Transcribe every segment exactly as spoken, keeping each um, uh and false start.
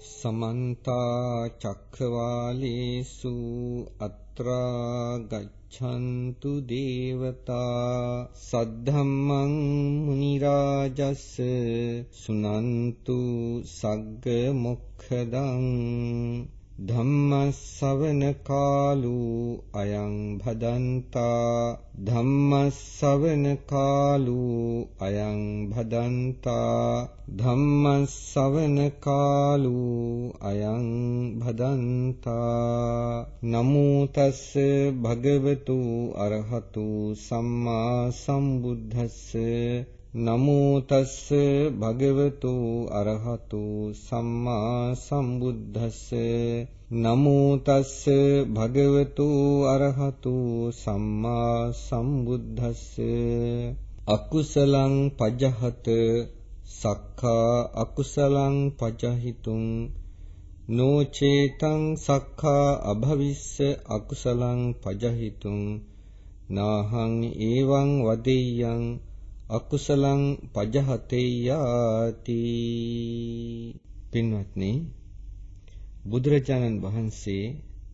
समन्ता चक्रवालेषु अत्रा गच्छन्तु देवता सद्धम्मं मुनिराजस्य सुनन्तु सग्ग मोक्षदं धम्मස්සවන කාලු අයං භදන්තා ධම්මස්සවන කාලු අයං භදන්තා ධම්මස්සවන කාලු අයං භදන්තා නමෝ තස්ස භගවතු අරහතු සම්මා සම්බුද්දස්ස නමෝ තස්ස භගවතු අරහතු සම්මා සම්බුද්දස්ස නමෝ තස්ස භගවතු අරහතු සම්මා සම්බුද්දස්ස අකුසලං පජහත සක්ඛා අකුසලං පජහිතුං නොචේතං සක්ඛා අභවිස්ස අකුසලං පජහිතුං නාහං ඒවං වදෙය්‍යං අකුසලං පජහතේයාති. පින්වත්නි, බුදුරජාණන් වහන්සේ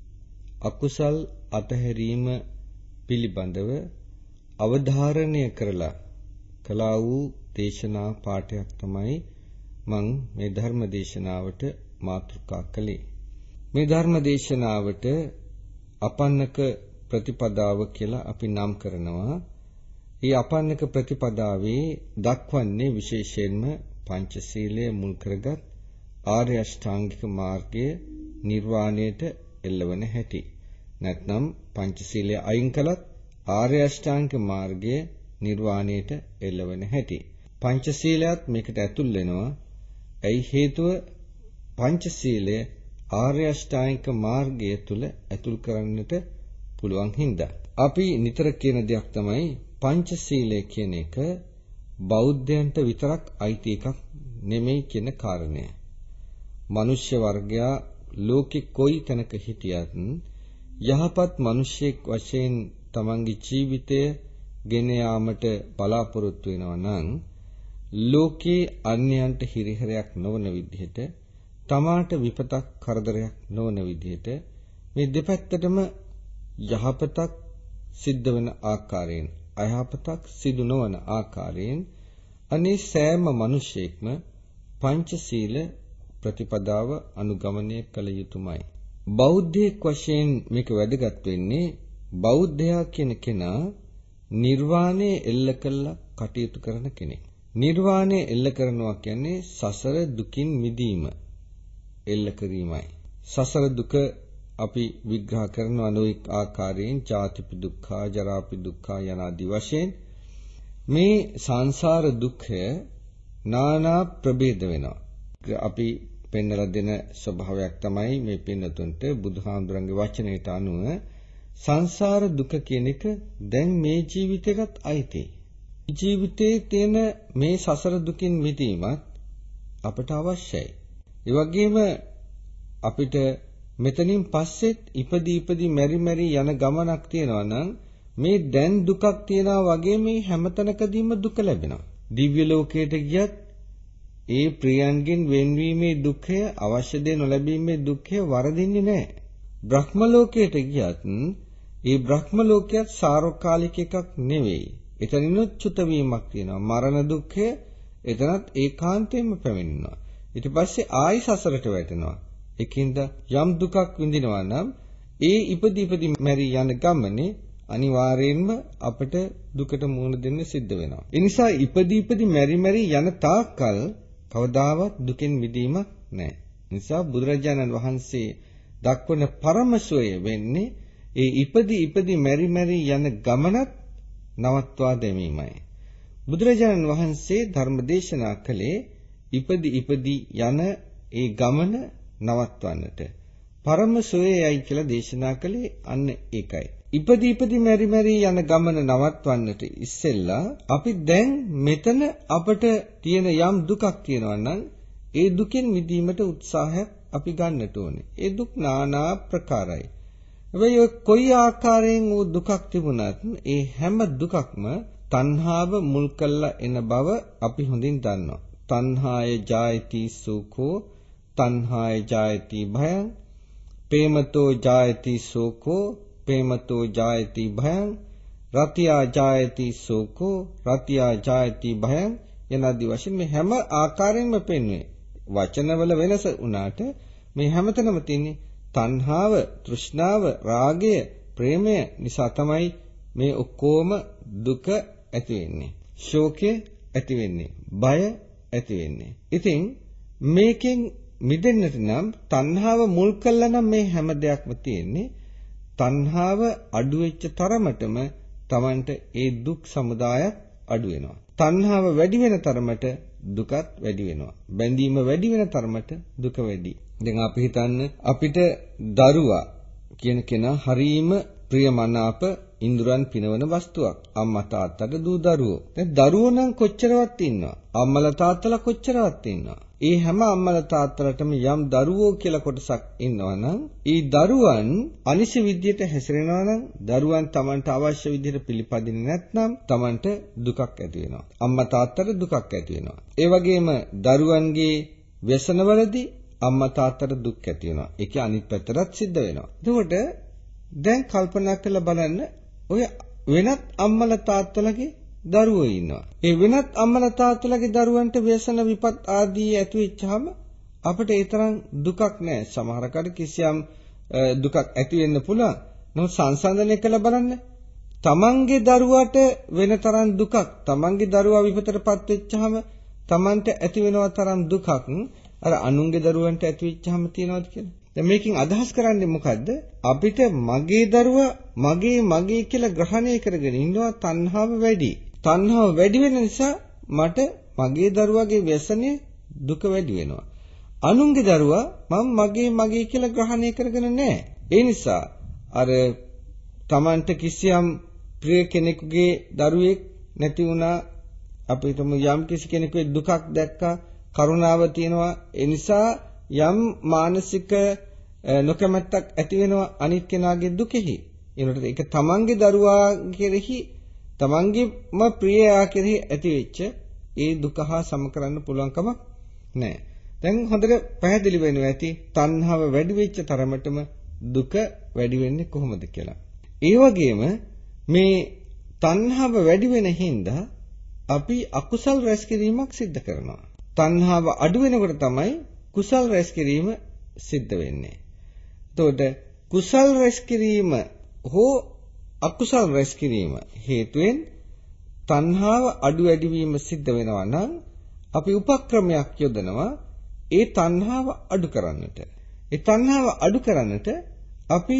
අකුසල් අතහැරීම පිළිබඳව අවධාරණය කරලා කළා වූ දේශනා පාඨයක් තමයි මම මේ ධර්ම දේශනාවට මාතෘකා කළේ. මේ ධර්ම දේශනාවට අපන්නක ප්‍රතිපදාව කියලා අපි නම් කරනවා. ඒ අපන්නක ප්‍රතිපදාවේ දක්වන්නේ විශේෂයෙන්ම පංචශීලය මුල් කරගත් ආර්ය අෂ්ටාංගික මාර්ගය නිර්වාණයට එළවන හැටි. නැත්නම් පංචශීලය අයින් කළත් ආර්ය අෂ්ටාංගික මාර්ගය නිර්වාණයට එළවන හැටි. පංචශීලයත් මේකට ඇතුල් වෙනවා. ඇයි හේතුව? පංචශීලය ආර්ය අෂ්ටාංගික මාර්ගය තුල ඇතුල් කරන්නට පුළුවන් හින්දා. අපි නිතර කියන දෙයක් තමයි පංචශීලය කියන එක බෞද්ධයන්ට විතරක් අයිති එකක් නෙමෙයි කියන කාරණය. මනුෂ්‍ය වර්ගයා ලෝකෙ කොයි තැනක හිටියත් යහපත් මිනිසෙක් වශයෙන් තමන්ගේ ජීවිතය ගෙන යාමට බලාපොරොත්තු වෙනවා නම් ලෝකේ අන්‍යයන්ට හිරිහැරයක් නොවන විදිහට, තමාට විපතක් කරදරයක් නොවන විදිහට මේ දෙපැත්තටම යහපතක් සිද්ධ වෙන ආකාරයෙන්, අයහපතක් සිදු නොවන ආකාරයෙන් අනේ සෑම මිනිසෙක්ම පංචශීල ප්‍රතිපදාව අනුගමනය කළ යුතුමයි. බෞද්ධයෙක් වශයෙන් මේක වැදගත් වෙන්නේ බෞද්ධයා කියන කෙනා නිර්වාණය එල්ල කළා කටයුතු කරන කෙනෙක්. නිර්වාණය එල්ල කරනවා කියන්නේ සසර දුකින් මිදීම එල්ල කිරීමයි. සසර දුක අපි විග්‍රහ කරනවා නොඑක ආකාරයෙන් ජාතිපි දුක්ඛ, ජරාපි දුක්ඛ යන ආදී වශයෙන්. මේ සංසාර දුක්ඛය නානා ප්‍රභේද වෙනවා. අපි පෙන්වලා දෙන ස්වභාවයක් තමයි මේ පින්නතුන්ට බුදුහාමුදුරන්ගේ වචනයට අනුව සංසාර දුක කියන එක දැන් මේ ජීවිතයකට අයිතියි. ජීවිතයේ තියෙන මේ සසර දුකින් මිදීමත් අපට අවශ්‍යයි. ඒ වගේම අපිට මෙතනින් පස්සෙත් ඉපදි ඉපදි මෙරි මෙරි යන ගමනක් තියෙනවා නම් මේ දැන් දුකක් තියනවා වගේ මේ හැමතැනකදීම දුක ලැබෙනවා. දිව්‍ය ලෝකයට ගියත් ඒ ප්‍රියයන්ගෙන් වෙන්වීමේ දුක්ඛය, අවශ්‍ය දේ නොලැබීමේ දුක්ඛය වරදින්නේ නැහැ. බ්‍රහ්ම ලෝකයට ගියත් ඒ බ්‍රහ්ම ලෝකයක් සාරෝකාලික එකක් නෙවෙයි. එතනිනුත් චුත වීමක් තියෙනවා. මරණ දුක්ඛය එතනත් ඒකාන්තයෙන්ම පැමිණෙනවා. ඊට පස්සේ ආයි සසරට වැටෙනවා. ඒකින්ද යම් දුකක් විඳිනවා නම් ඒ ඉපදි ඉපදි මැරි යන ගමනේ අනිවාර්යයෙන්ම අපට දුකට මුහුණ දෙන්න සිද්ධ වෙනවා. ඒ නිසා ඉපදි ඉපදි මැරි මැරි යන තාක්කල් කවදාවත් දුකෙන් මිදීමක් නැහැ. නිසා බුදුරජාණන් වහන්සේ දක්වන පරම සෝය වෙන්නේ ඒ ඉපදි ඉපදි මැරි මැරි යන ගමනත් නවත්වා දැමීමයි. බුදුරජාණන් වහන්සේ ධර්ම දේශනා කළේ ඉපදි ඉපදි යන ඒ ගමන නවත්වන්නට. පරම සෝයයි කියලා දේශනා කළේ අන්න ඒකයි. ඉපදි ඉපදි මෙරි මෙරි යන ගමන නවත්වන්නට ඉස්සෙල්ලා අපි දැන් මෙතන අපට තියෙන යම් දුකක් තියෙනවා නම් ඒ දුකෙන් මිදීමට උත්සාහයක් අපි ගන්නට ඕනේ. ඒ දුක් নানা ප්‍රකාරයි. හැබැයි ඔය කොයි ආකාරයෙන් වූ දුකක් තිබුණත් ඒ හැම දුකක්ම තණ්හාව මුල් කරලා එන බව අපි හොඳින් දන්නවා. තණ්හාය ජායති සුඛෝ තණ්හාය ජායති භයං පේමතෝ ජායති සෝකෝ පේමතෝ ජායති භයං රතියා ජායති සෝකෝ රතියා ජායති භයං යනාදී වශයෙන් මේ හැම ආකාරයෙන්ම පෙන්වේ. වචනවල වෙනස උනාට මේ හැමතැනම තියෙන්නේ තණ්හාව, තෘෂ්ණාව, රාගය, ප්‍රේමය නිසා තමයි මේ ඔක්කොම දුක ඇති වෙන්නේ. ශෝකය ඇති වෙන්නේ. බය ඇති වෙන්නේ. ඉතින් මේකෙන් මිදෙන්නට නම් තණ්හාව මුල් කරලා නම් මේ හැම දෙයක්ම තියෙන්නේ. තණ්හාව අඩු වෙච්ච තරමටම Tamanට ඒ දුක් සමුදායත් අඩු වෙනවා. තණ්හාව වැඩි වෙන තරමට දුකත් වැඩි වෙනවා. බැඳීම වැඩි වෙන තරමට දුක වැඩි. දැන් අපි හිතන්න අපිට දරුවා කියන කෙනා හරීම ප්‍රියමනාප ඉන්ද්‍රයන් පිනවන වස්තුවක්. අම්මා තාත්තට දූ දරුවෝ. දැන් දරුවෝ නම් කොච්චරවත් ඉන්නවා. අම්මලා තාත්තලා කොච්චරවත් ඉන්නවා. ඒ හැම අම්මලා තාත්තලාටම යම් දරුවෝ කියලා කොටසක් ඉන්නවා නම් ඒ දරුවන් අනිසි විදියට හැසිරෙනවා නම් දරුවන් Tamanට අවශ්‍ය විදියට පිළිපදින්නේ නැත්නම් Tamanට දුකක් ඇති වෙනවා. අම්මා තාත්තට දුකක් ඇති වෙනවා. ඒ වගේම දරුවන්ගේ व्यसनවලදී අම්මා තාත්තට දුක් ඇති වෙනවා. ඒකේ අනිත් පැත්තටත් සිද්ධ වෙනවා. එතකොට දැන් කල්පනා කරලා බලන්න ඔය වෙනත් අම්මලා තාත්තලාගේ දරුවෝ ඉන්නවා. ඒ වෙනත් අම්මලා තාත්තලාගේ දරුවන්ට ව්‍යසන විපත් ආදී ඇති වෙච්චාම අපිට ඒ තරම් දුකක් නෑ. සමහරකට කිසියම් දුකක් ඇති වෙන්න පුළුවන්. නමුත් සංසන්දනය කළ බලන්න. තමන්ගේ දරුවාට වෙන තරම් දුකක්, තමන්ගේ දරුවා විපතටපත් වෙච්චාම තමන්ට ඇති වෙනවා තරම් දුකක් අර අනුන්ගේ දරුවන්ට ඇති වෙච්චාම තියනවාද කියලා. දැන් මේකෙන් අදහස් කරන්නේ මොකද්ද? අපිට මගේ දරුවා මගේ මගේ කියලා ග්‍රහණය කරගෙන ඉන්නවා තණ්හාව වැඩි. තණ්හාව වැඩි වෙන නිසා මට මගේ දරුවාගේ व्यसනේ දුක වැඩි වෙනවා. අනුන්ගේ දරුවා මම මගේ මගේ කියලා ග්‍රහණය කරගෙන නැහැ. ඒ නිසා අර Tamanට කිසියම් ප්‍රිය කෙනෙකුගේ දරුවෙක් නැති වුණා, අපි හිතමු යම් කිසි කෙනෙකුගේ දුකක් දැක්කා, කරුණාව තියෙනවා. ඒ නිසා යම් මානසික නොකමැත්තක් ඇති වෙනවා අනිත් කෙනාගේ දුකෙහි. ඒනට ඒක තමන්ගේ දරුවා කෙරෙහි තමන්ගේම ප්‍රියයා කෙරෙහි ඇති වෙච්ච ඒ දුක හා සම කරන්න පුළුවන් කමක් නැහැ. දැන් හොඳට පැහැදිලි වෙනවා ඇති තණ්හාව වැඩි වෙච්ච තරමටම දුක වැඩි වෙන්නේ කොහොමද කියලා. ඒ වගේම මේ තණ්හාව වැඩි වෙන හින්දා අපි අකුසල් රැස් කිරීමක් සිද්ධ කරනවා. තණ්හාව අඩු වෙනකොට තමයි කුසල් රැස් කිරීම සිද්ධ වෙන්නේ. එතකොට කුසල් රැස් කිරීම හෝ අකුසල් රැස් කිරීම හේතුවෙන් තණ්හාව අඩු වැඩි වීම සිද්ධ වෙනවා නම් අපි උපක්‍රමයක් යොදනවා ඒ තණ්හාව අඩු කරන්නට. ඒ තණ්හාව අඩු කරන්නට අපි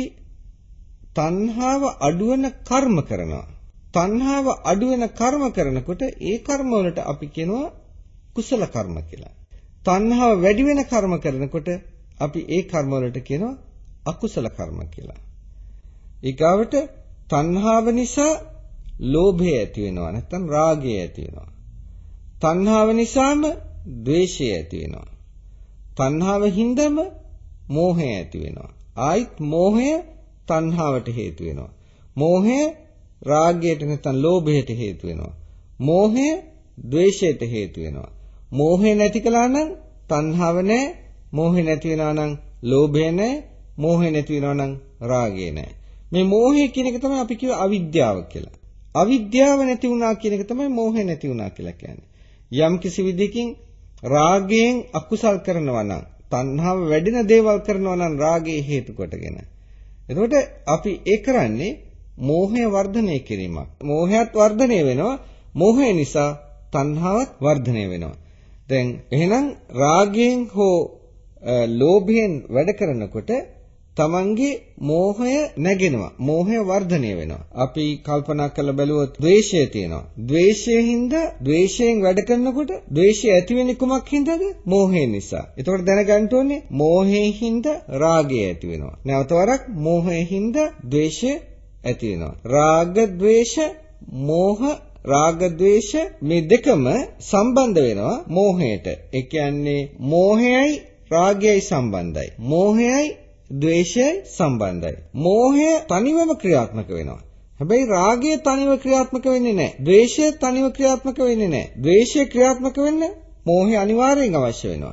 තණ්හාව අඩු වෙන කර්ම කරනවා. තණ්හාව අඩු වෙන කර්ම කරනකොට ඒ කර්ම වලට අපි කියනවා කුසල කර්ම කියලා. තණ්හාව වැඩි වෙන කර්ම කරනකොට අපි ඒ කර්ම වලට කියනවා අකුසල කර්ම කියලා. ඊගාවට තණ්හාව නිසා ලෝභය ඇති වෙනවා නැත්නම් රාගය ඇති වෙනවා. තණ්හාව නිසාම ද්වේෂය ඇති වෙනවා. තණ්හාව හින්දාම මෝහය ඇති වෙනවා. ආයිත් මෝහය තණ්හාවට හේතු වෙනවා. මෝහය රාගයට නැත්නම් ලෝභයට හේතු වෙනවා. මෝහය ද්වේෂයට හේතු වෙනවා. මෝහය නැති කළා නම් තණ්හාව නැහැ. මෝහය නැති වෙනවා නම් ලෝභය නැහැ. මෝහය නැති වෙනවා නම් රාගය නැහැ. මේ මෝහය කියන එක තමයි අපි කියව අවිද්‍යාව කියලා. අවිද්‍යාව නැති වුණා කියන එක තමයි මෝහය නැති වුණා කියලා කියන්නේ. යම් කිසි විදිහකින් රාගයෙන් අකුසල් කරනවා නම් තණ්හාව වැඩින දේවල් කරනවා නම් රාගයේ හේතු කොටගෙන. එතකොට අපි ඒ කරන්නේ මෝහය වර්ධනය කිරීමක්. මෝහයත් වර්ධනය වෙනවා. මෝහය නිසා තණ්හාවත් වර්ධනය වෙනවා. දැන් එහෙනම් රාගයෙන් හෝ ලෝභයෙන් වැඩ කරනකොට තමන්ගේ මෝහය නැගෙනවා. මෝහය වර්ධනය වෙනවා. අපි කල්පනා කරලා බැලුවොත් ද්වේෂය තියෙනවා. ද්වේෂයෙන් ද්වේෂයෙන් වැඩ කරනකොට ද්වේෂය ඇති වෙන්නේ කුමක් හින්දාද? මෝහය නිසා. එතකොට දැනගන්න ඕනේ මෝහයෙන් හින්දා රාගය ඇති වෙනවා. නැවත වරක් මෝහයෙන් හින්දා ද්වේෂය ඇති වෙනවා. රාග ද්වේෂ මෝහ රාග ද්වේෂ මේ දෙකම සම්බන්ධ වෙනවා මෝහයට. ඒ කියන්නේ මෝහයයි රාගයයි සම්බන්ධයි. මෝහයයි ද්වේෂයයි සම්බන්ධයි. මෝහය තනිවම ක්‍රියාත්මක වෙනවා. හැබැයි රාගය තනිව ක්‍රියාත්මක වෙන්නේ නැහැ. ද්වේෂය තනිව ක්‍රියාත්මක වෙන්නේ නැහැ. ද්වේෂය ක්‍රියාත්මක වෙන්න මෝහය අනිවාර්යෙන් අවශ්‍ය වෙනවා.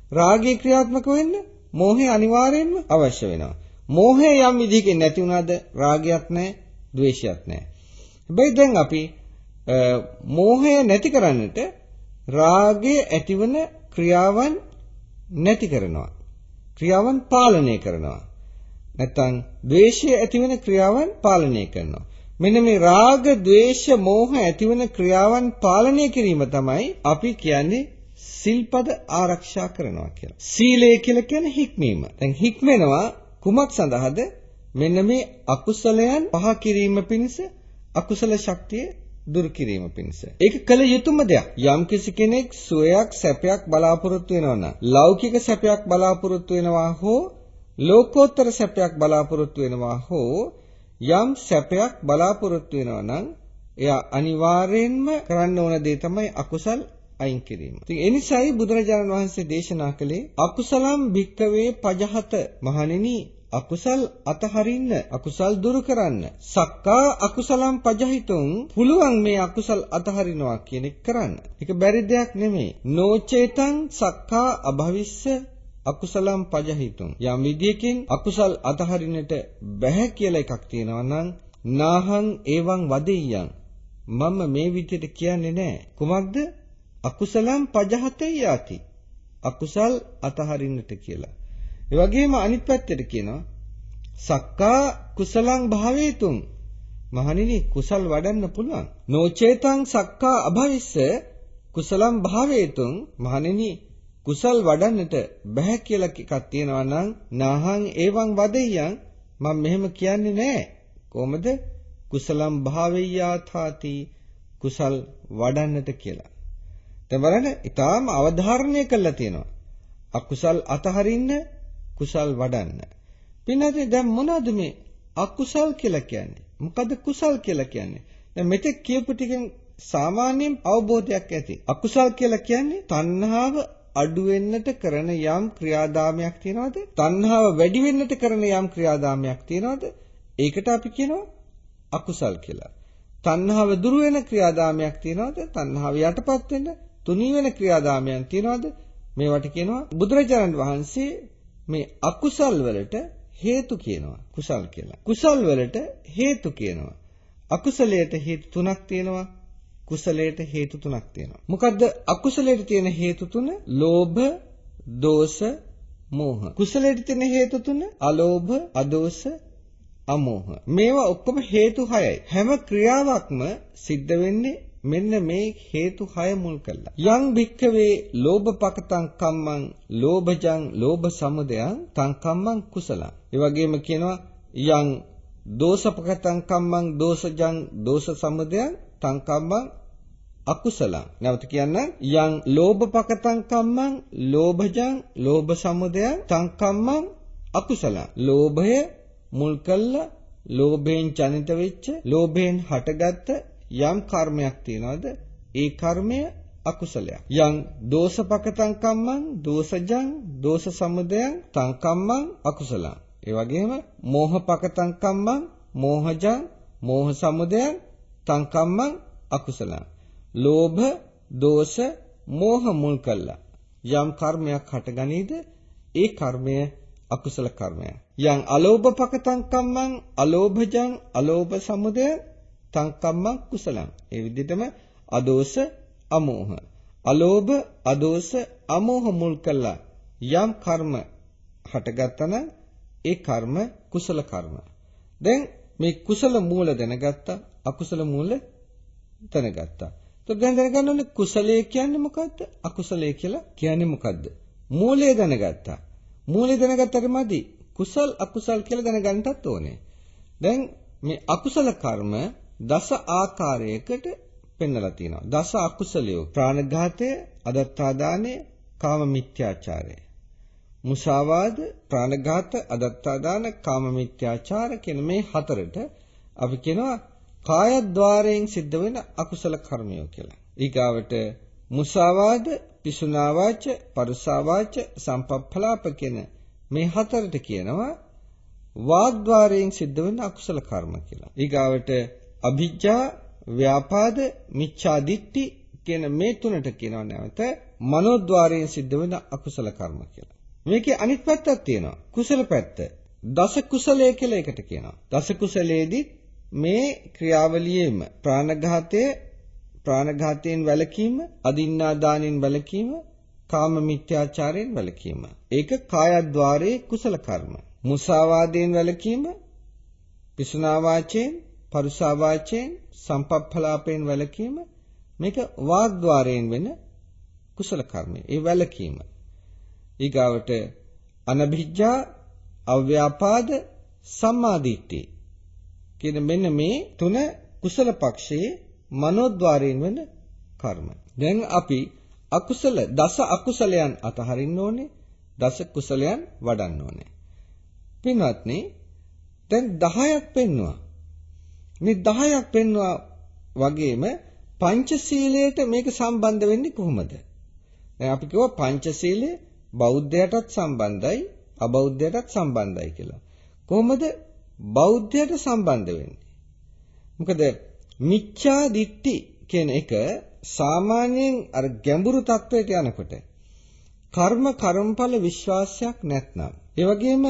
රාගය ක්‍රියාත්මක වෙන්න මෝහය අනිවාර්යෙන්ම අවශ්‍ය වෙනවා. මෝහය යම් විදිහකින් නැති වුණාද රාගයක් නැහැ, ද්වේෂයක් නැහැ. හැබැයි දැන් අපි මෝහය නැති කරන්නට රාගයේ ඇතිවන ක්‍රියාවන් නැති කරනවා. ක්‍රියාවන් පාලනය කරනවා. නැත්නම් ද්වේෂය ඇතිවන ක්‍රියාවන් පාලනය කරනවා. මෙන්න මේ රාග, ද්වේෂ, මෝහ ඇතිවන ක්‍රියාවන් පාලනය කිරීම තමයි අපි කියන්නේ සිල්පද ආරක්ෂා කරනවා කියලා. සීලය කියලා කියන්නේ හික්මීම. දැන් හික්මෙනවා කුමක් සඳහාද? මෙන්න මේ අකුසලයන් පහ කිරීම පිණිස, අකුසල ශක්තිය දුරු කිරීම පිණිස. ඒක කළ යුතුම දෙයක්. යම් කිසි කෙනෙක් සුවයක්, සැපයක් බලාපොරොත්තු වෙනවා නම්, ලෞකික සැපයක් බලාපොරොත්තු වෙනවා හෝ ලෝකෝත්තර සැපයක් බලාපොරොත්තු වෙනවා හෝ යම් සැපයක් බලාපොරොත්තු වෙනවා නම් එයා අනිවාර්යයෙන්ම කරන්න ඕන දේ තමයි අකුසල් අයින් කිරීම. ඉතින් ඒ නිසායි බුදුරජාණන් වහන්සේ දේශනා කළේ අකුසලම් භික්කවේ පජහත, මහණෙනි අකුසල් අතහරින්න, අකුසල් දුරු කරන්න. සක්කා අකුසලම් පජහිතුන්, පුළුවන් මේ අකුසල් අතහරිනවා කියන එක කරන්න. ඒක බැරි දෙයක් නෙමෙයි. නොචේතං සක්කා අභවිස්ස අකුසලම් පජහිතුන්. යම් විදියකින් අකුසල් අතහරින්නට බැහැ කියලා එකක් තියෙනවා නම් නාහං එවං වදෙය්‍යං, මම මේ විදියට කියන්නේ නැහැ. කුමක්ද? අකුසලම් පජහතේ යති, අකුසල් අතහරින්නට කියලා. ඒ වගේම අනිත් පැත්තට කියනවා සක්කා කුසලං භාවේතුං, මහණෙනි කුසල් වඩන්න පුළුවන්. නොචේතං සක්කා අභවිස්ස කුසලං භාවේතුං, මහණෙනි කුසල් වඩන්නට බෑ කියලා එකක් තියෙනවා නම් නාහං එවං වදෙය්‍යං, මම මෙහෙම කියන්නේ නැහැ. කොහොමද? කුසලම් භාවෙය්‍යාථාති, කුසල් වඩන්නට කියලා. දැන් බලන්න, ඊටාම අවධාරණය කළා තියෙනවා. අකුසල් අතහරින්න, කුසල් වඩන්න. පින්නදී දැන් මොනවද මේ අකුසල් කියලා කියන්නේ? මොකද කුසල් කියලා කියන්නේ? දැන් මෙතෙක් කියපු ටිකෙන් සාමාන්‍යයෙන් අවබෝධයක් ඇති. අකුසල් කියලා කියන්නේ තණ්හාව අඩු වෙන්නට කරන යම් ක්‍රියාදාමයක් තියනවාද? තණ්හාව වැඩි වෙන්නට කරන යම් ක්‍රියාදාමයක් තියනවාද? ඒකට අපි කියනවා අකුසල් කියලා. තණ්හාව දුරු වෙන ක්‍රියාදාමයක් තියනවාද? තණ්හාව යටපත් වෙන තුනී වෙන ක්‍රියාදාමයන් තියනවාද? මේවට කියනවා බුදුරජාණන් වහන්සේ මේ අකුසල් වලට හේතු කියනවා කුසල් කියලා. කුසල් වලට හේතු කියනවා. අකුසලයට හේතු තුනක් තියෙනවා. කුසලයට හේතු තුනක් තියෙනවා. මොකද්ද අකුසලයට තියෙන හේතු තුන? ලෝභ, දෝෂ, මෝහ. කුසලයට තියෙන හේතු තුන අලෝභ, අදෝෂ, අමෝහ. මේවා ඔක්කොම හේතු හයයි. හැම ක්‍රියාවක්ම සිද්ධ වෙන්නේ මෙන්න මේ හේතු හය මුල් කරලා. යං භික්ඛවේ ලෝභපකතං කම්මං ලෝභජං ලෝභ සමුදයං තං කම්මං කුසලං. ඒ වගේම කියනවා යං දෝසපකතං කම්මං දෝසජං දෝස සමුදයං තං කම්මං අකුසලං. නැවත කියන්න යං ලෝභපකතං කම්මං ලෝභජං ලෝභ සමුදයං තං කම්මං අකුසලං. ලෝභය මුල් කළා, ලෝභයෙන් ජනිත වෙච්ච, ලෝභයෙන් හටගත්ත යම් කර්මයක් තියනවාද? ඒ කර්මය අකුසලයක්. යං දෝසපකතං කම්මං දෝසජං දෝස සමුදයං තං කම්මං අකුසලං. ඒ වගේම මෝහපකතං කම්මං මෝහජං මෝහ සමුදයං තං කම්මං අකුසලං. ලෝභ, දෝෂ, මෝහ මුල් කළා යම් කර්මයක් හටගනීද? ඒ කර්මය අකුසල කර්මයක්. යං අලෝභපකතං කම්මං අලෝභජං අලෝභ සමුදයං තං කම්මං කුසලං. ඒ විදිහටම අදෝස, අමෝහ. අලෝභ, අදෝස, අමෝහ මුල් කළා යම් කර්ම හටගත්තා නම් ඒ කර්ම කුසල කර්ම. දැන් මේ කුසල මූල දැනගත්තා, අකුසල මූල දැනගත්තා. તો දැන් දැනගන්න ඕනේ කුසලයේ කියන්නේ මොකද්ද? අකුසලයේ කියලා කියන්නේ මොකද්ද? මූලය දැනගත්තා. මූලය දැනගත්තට මදි. කුසල් අකුසල් කියලා දැනගන්නත් ඕනේ. දැන් මේ අකුසල කර්ම දස ආකාරයකට පෙන්වලා තියෙනවා. දස අකුසලියෝ ප්‍රාණඝාතය, අදත්තාදානය, කාම මිත්‍යාචාරය. මුසාවාද, ප්‍රාණඝාත, අදත්තාදාන, කාම මිත්‍යාචාර කියන මේ හතරට අපි කියනවා කායද්්වාරයෙන් සිද්ධ වෙන අකුසල කර්මයෝ කියලා. ඊගාවට මුසාවාද, පිසුනාවාච, පරුසාවාච, සම්පප්පලාප කියන මේ හතරට කියනවා වාග්ද්වාරයෙන් සිද්ධ වෙන අකුසල කර්ම කියලා. ඊගාවට අභිජ්ජා, ව්‍යාපාද, මිච්ඡා දිට්ඨි කියන මේ තුනට කියනවා නැවත මනෝද්වාරයෙන් සිද්ධ වෙන අකුසල කර්ම කියලා. මේකේ අනිත් පැත්තක් තියෙනවා. කුසල පැත්ත. දස කුසලය කියලා එකට කියනවා. දස කුසලයේදී මේ ක්‍රියාවලියේම ප්‍රාණඝාතය, ප්‍රාණඝාතයෙන් වැළකීම, අදින්නා දානෙන් වැළකීම, කාම මිත්‍යාචාරයෙන් වැළකීම. ඒක කායද්්වාරයේ කුසල කර්ම. මුසාවාදයෙන් වැළකීම, පිසුනා වාචයෙන්, පරුසා වාචයෙන්, සම්පප්පලාපයෙන් වැළකීම, මේක වාග්ද්වාරයෙන් වෙන කුසල කර්මය. ඒ වැළකීම. ඊගාවට අනභිජ්ජා, අව්‍යාපාද, සම්මාදිට්ඨි කියන මෙන්න මේ තුන කුසල පක්ෂයේ මනෝද්වාරයෙන් වෙන කර්ම. දැන් අපි අකුසල දස අකුසලයන් අතහරින්න ඕනේ, දස කුසලයන් වඩන්න ඕනේ. පින්වත්නි, දැන් දහයක් පෙන්නවා. මේ දහයක් පෙන්නවා වගේම පංචශීලයට මේක සම්බන්ධ වෙන්නේ කොහොමද? දැන් අපි කිව්වා පංචශීලය බෞද්ධයටත් සම්බන්ධයි, අබෞද්ධයටත් සම්බන්ධයි කියලා. කොහොමද බෞද්ධයට සම්බන්ධ වෙන්නේ? මොකද මිච්ඡා දිට්ඨි කියන එක සාමාන්‍යයෙන් අර ගැඹුරු තත්වයට යනකොට කර්ම කර්මඵල විශ්වාසයක් නැත්නම්, ඒ වගේම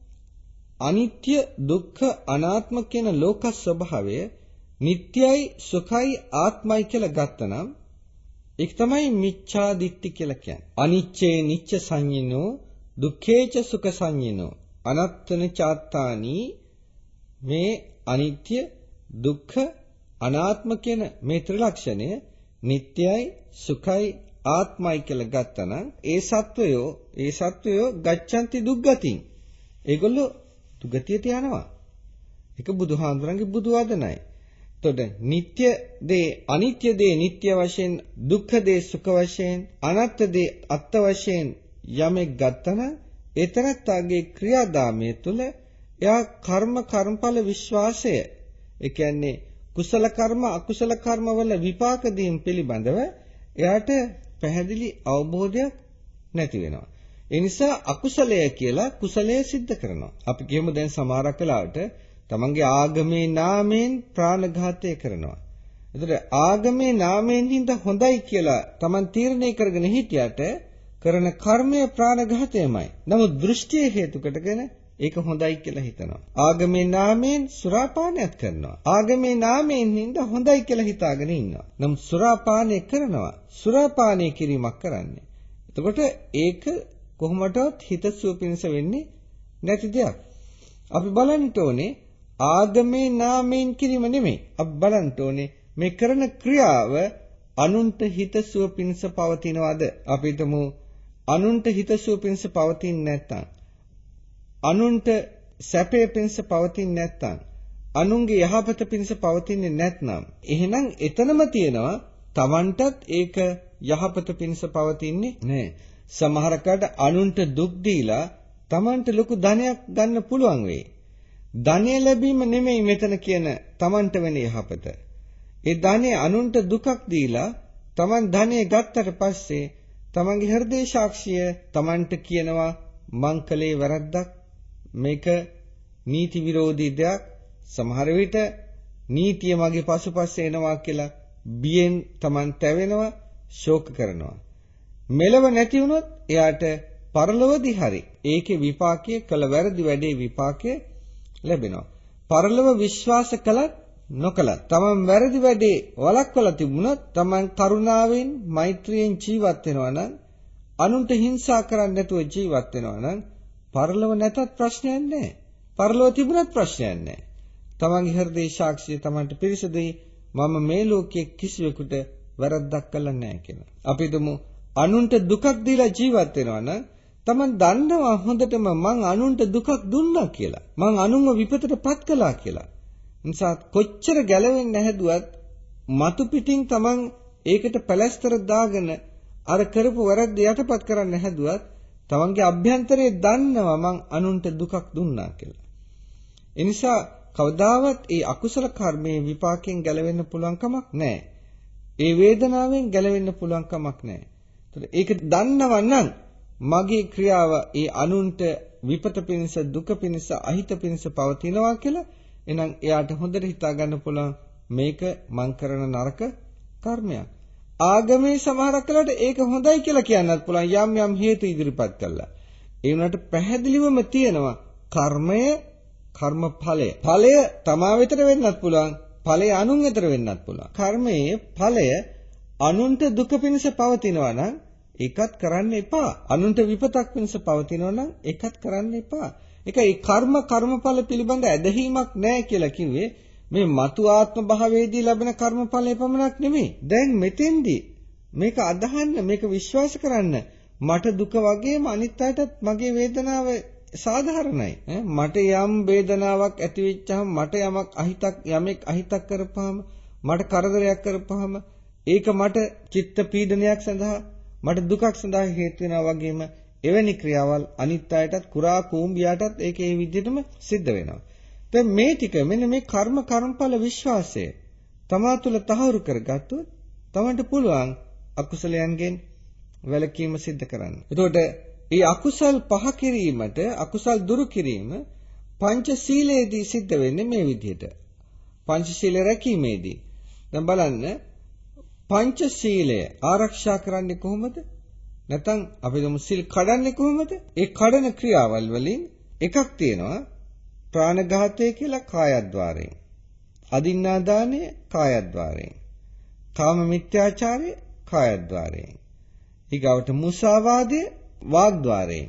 අනිත්‍ය දුක්ඛ අනාත්ම කියන ලෝක ස්වභාවය නිට්ටයයි සුඛයි ආත්මයි කියලා ගත්තනම් ඒක තමයි මිච්ඡා දිට්ඨි කියලා කියන්නේ. අනිච්චේ නිච්ච සංඤිනෝ, දුක්ඛේච සුඛ සංඤිනෝ, අනත්තන චාත්තානි. මේ අනිත්‍ය දුක්ඛ අනාත්ම කියන මේ ත්‍රිලක්ෂණය නිට්ටයයි සුඛයි ආත්මයි කියලා ගත්තනම් ඒ සත්වයෝ ඒ සත්වයෝ ගච්ඡanti දුක්ගතින්. ඒගොල්ලෝ දුගතියට යනවා. ඒක බුදුහාඳුරන්ගේ බුදු වදනයි. එතකොට නිට්ටය දේ අනිත්‍ය දේ නිට්ටය වශයෙන්, දුක්ඛ දේ සුඛ වශයෙන්, අනාත්ම දේ අත්ත වශයෙන් යමෙක් ගත්තනම් ඒතරත්ගේ ක්‍රියාදාමයේ තුල එයා කර්ම කර්මඵල විශ්වාසය, ඒ කියන්නේ කුසල කර්ම අකුසල කර්ම වල විපාක දීම් පිළිබඳව එයාට පැහැදිලි අවබෝධයක් නැති වෙනවා. ඒ නිසා අකුසලය කියලා කුසලය સિદ્ધ කරනවා. අපි කියමු දැන් සමහරක් වෙලාවට තමන්ගේ ආගමේ නාමයෙන් ප්‍රාණඝාතය කරනවා. ඒතර ආගමේ නාමයෙන් හින්ද හොඳයි කියලා තමන් තීරණය කරගෙන හිටියට කරන කර්මය ප්‍රාණඝාතයමයි. නමුත් දෘෂ්ටිය හේතු කොටගෙන ඒක හොඳයි කියලා හිතනවා. ආගමේ නාමයෙන් සුරාපානයත් කරනවා. ආගමේ නාමයෙන් හින්ද හොඳයි කියලා හිතාගෙන ඉන්නවා. නමුත් සුරාපානය කරනවා. සුරාපානය කිරීමක් කරන්නේ. එතකොට ඒක කොහොමදවත් හිතසුව පිණිස වෙන්නේ නැති දෙයක්. අපි බලන්න ඕනේ ආගමේ නාමයෙන් කිරීම නෙමෙයි. අපි බලන්න ඕනේ මේ කරන ක්‍රියාව අනුන්ට හිතසුව පිණිස පවතිනවද? අපි හිතමු අනුන්ට හිතසුව පිණිස පවතින්නේ නැත්නම්, අනුන්ට සැපේ පිණිස පවතින්නේ නැත්නම්, අනුන්ගේ යහපත පිණිස පවතින්නේ නැත්නම්, එහෙනම් එතනම තියෙනවා Tamanටත් ඒක යහපත පිණිස පවතින්නේ නැහැ. සමහරකට අනුන්ට දුක් දීලා Tamanට ලොකු ධනයක් ගන්න පුළුවන් වෙයි. ධනය ලැබීම නෙමෙයි මෙතන කියන Tamanට වෙන යහපත. ඒ ධනය අනුන්ට දුකක් දීලා Taman ධනය ගත්තට පස්සේ Tamanගේ හෘදේ සාක්ෂිය Tamanට කියනවා මං කලේ වැරද්දක්, මේක නීති විරෝධී දෙයක්, සමහර විට නීතිය මගේ පසුපස්සේ එනවා කියලා බියෙන් Taman තැවෙනවා, ශෝක කරනවා. මෙලව නැති වුණොත් එයාට පරලොවදී හරි ඒකේ විපාකයේ කළ වැරදි වැඩේ විපාකයේ ලැබෙනවා. පරලොව විශ්වාස කළත් නොකළත් Taman වැරදි වැඩේ වළක්වලා තිබුණොත් Taman කරුණාවෙන් මෛත්‍රියෙන් ජීවත් වෙනවා නම්, අනුන්ට හිංසා කරන්නේ නැතුව ජීවත් වෙනවා නම් පරලොව නැතත් ප්‍රශ්නයක් නැහැ. පරලොව තිබුණත් ප්‍රශ්නයක් නැහැ. Tamanගේ හෘදේ සාක්ෂිය Tamanට පිරිසුදුයි, මම මේ ලෝකයේ කිසිවෙකුට වැරද්දක් කළා නැහැ කියලා. අපි හිතමු අනුන්ට දුකක් දීලා ජීවත් වෙනවා නම් Taman දන්නවා හොඳටම මං අනුන්ට දුකක් දුන්නා කියලා. මං අනුන්ව විපතටපත් කළා කියලා. නිසා කොච්චර ගැලවෙන්න හැදුවත් මතු පිටින් Taman ඒකට පැලැස්තර දාගෙන අර කරපු වැරද්ද යටපත් කරන්න හැදුවත් Tamanගේ අභ්‍යන්තරයේ දන්නවා මං අනුන්ට දුකක් දුන්නා කියලා. ඒ නිසා කවදාවත් ඒ අකුසල කර්මයේ විපාකයෙන් ගැලවෙන්න පුළුවන් කමක් නැහැ. ඒ වේදනාවෙන් ගැලවෙන්න පුළුවන් කමක් නැහැ. ඒතර ඒක දන්නවා නම් මගේ ක්‍රියාව ඒ අනුන්ට විපත පිණිස, දුක පිණිස, අහිත පිණිස පවතිනවා කියලා, එහෙනම් එයාට හොඳට හිතා ගන්න පුළුවන් මේක මං කරන නරක කර්මයක්. ආගමේ සමහරක් වෙලාවට ඒක හොඳයි කියලා කියන්නත් පුළුවන් යම් යම් හේතු ඉදිරිපත් කළා. ඒ වුණාට පැහැදිලිවම තියෙනවා කර්මය කර්මඵලය. ඵලය තමා වෙතට වෙන්නත් පුළුවන්. ඵලය අනුන් වෙතට වෙන්නත් පුළුවන්. කර්මයේ ඵලය අනුන්ට දුක පිණිස පවතිනවා නම් ඒකත් කරන්න එපා. අනුන්ට විපතක් පිණිස පවතිනවා නම් ඒකත් කරන්න එපා. ඒකයි කර්ම කර්මඵල පිළිබඳ ඇදහිීමක් නැහැ කියලා කිව්වේ. මේ මතු ආත්ම භාවයේදී ලැබෙන කර්මඵලය පමණක් නෙමෙයි. දැන් මෙතෙන්දී මේක අදහන්න, මේක විශ්වාස කරන්න. මට දුක වගේම අනිත් අයටත් මගේ වේදනාව සාධාරණයි. මට යම් වේදනාවක් ඇති වෙච්චහම මට යමක් අහිතක් යමෙක් අහිතක් කරපුවාම මට කරදරයක් කරපුවාම ඒක මට චිත්ත පීඩනයක් සඳහා මට දුකක් සඳහා හේතු වෙනවා වගේම එවැනි ක්‍රියාවල් අනිත් අයටත් කුරා කූඹියාටත් ඒක ඒ විදිහටම සිද්ධ වෙනවා. දැන් මේ ටික මෙන්න මේ කර්ම කර්මඵල විශ්වාසය තමා තුළ තහවුරු කරගත්තොත් තමන්ට පුළුවන් අකුසලයන්ගෙන් වැළකීම සිද්ධ කරන්න. එතකොට මේ අකුසල් පහ කිරීමට අකුසල් දුරු කිරීම පංචශීලයේදී සිද්ධ වෙන්නේ මේ විදිහට. පංචශීල රැකීමේදී. දැන් බලන්න පංචශීලය ආරක්ෂා කරන්නේ කොහොමද? නැත්නම් අපි දුමු සිල් කඩන්නේ කොහොමද? ඒ කඩන ක්‍රියාවල් වලින් එකක් තියෙනවා ප්‍රාණඝාතය කියලා කායද්්වාරයෙන්. අදින්නා දානය කායද්්වාරයෙන්. කාම මිත්‍යාචාරය කායද්්වාරයෙන්. ඊගවට මුසාවාදය වාග්ද්වාරයෙන්.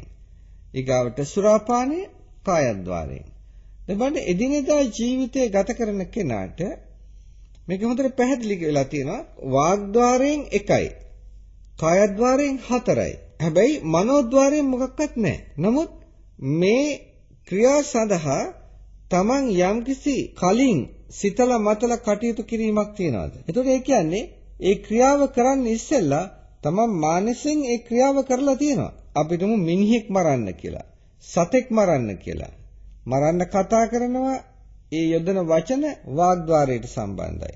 ඊගවට සුරාපානය කායද්්වාරයෙන්. දැන් බලන්න එදිනෙදා ජීවිතය ගත කරන කෙනාට මේක හොඳට පැහැදිලි වෙලා තියෙනවා. වාග්ද්වාරයෙන් එකයි. කායද්්වාරයෙන් හතරයි. හැබැයි මනෝද්වාරයෙන් මොකක්වත් නැහැ. නමුත් මේ ක්‍රියා සඳහා තමන් යම්කිසි කලින් සිතලා මතලා කටයුතු කිරීමක් තියනවාද? එතකොට ඒ කියන්නේ ඒ ක්‍රියාව කරන්න ඉස්සෙල්ලා තමන් මානසින් ඒ ක්‍රියාව කරලා තියෙනවා. අපිටම මිනිහෙක් මරන්න කියලා, සතෙක් මරන්න කියලා. මරන්න කතා කරනවා ඒ යොදන වචන වාග්ද්වාරයට සම්බන්ධයි.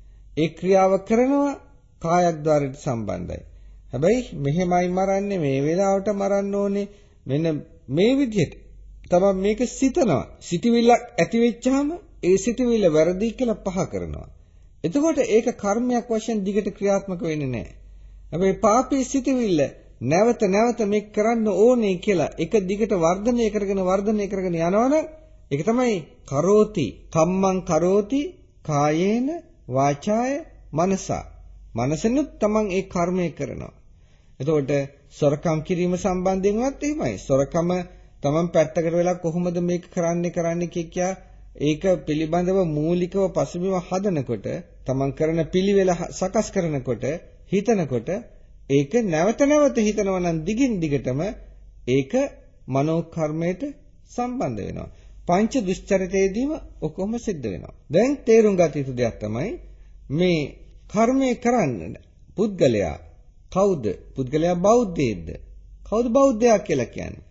ඒ ක්‍රියාව කරනවා කායද්්වාරයට සම්බන්ධයි. හැබැයි මෙහෙමයි මරන්නේ, මේ වෙලාවට මරන්න ඕනේ, මෙන්න මේ විදිහට තමයි මේක සිතනවා. සිතවිල්ලක් ඇති වෙච්චාම ඒ සිතවිල්ල වැරදි කියලා පහ කරනවා. එතකොට ඒක කර්මයක් වශයෙන් දිගට ක්‍රියාත්මක වෙන්නේ නැහැ. හැබැයි පාපී සිතවිල්ල නැවත නැවත මේක කරන්න ඕනේ කියලා එක දිගට වර්ධනය කරගෙන වර්ධනය කරගෙන යනවනම් ඒක තමයි කරෝති කම්මං කරෝති කායේන වාචාය මනසා. මනසෙනුත් තමන් ඒ කර්මය කරනවා. එතකොට සොරකම් කිරීම සම්බන්ධයෙන්වත් එහෙමයි. සොරකම තමන් පැත්තකට වෙලා කොහොමද මේක කරන්නේ කරන්නේ කියා ඒක පිළිබඳව මූලිකව පසුබිම හදනකොට තමන් කරන පිළිවෙල සකස් කරනකොට හිතනකොට ඒක නැවත නැවත හිතනවා නම් දිගින් දිගටම ඒක මනෝ කර්මයට සම්බන්ධ වෙනවා. පංච දුෂ්චරිතයේදීම ඔක්කොම සිද්ධ වෙනවා. දැන් තේරුම් ගත යුතු දෙයක් තමයි මේ කර්මය කරන්න පුද්ගලයා කවුද? පුද්ගලයා බෞද්ධයේද? කවුද බෞද්ධයා කියලා කියන්නේ?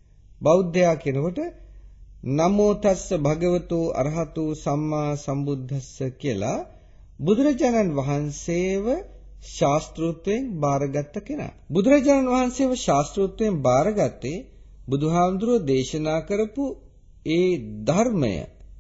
බෞද්ධයා කියනකොට නමෝ තස්ස භගවතු අරහතු සම්මා සම්බුද්දස්ස කියලා බුදුරජාණන් වහන්සේව ශාස්ත්‍රූත්වයෙන් බාරගත්ත කෙනා. බුදුරජාණන් වහන්සේව ශාස්ත්‍රූත්වයෙන් බාරගත්තේ බුදුහාමුදුරුවෝ දේශනා කරපු ඒ ධර්මය,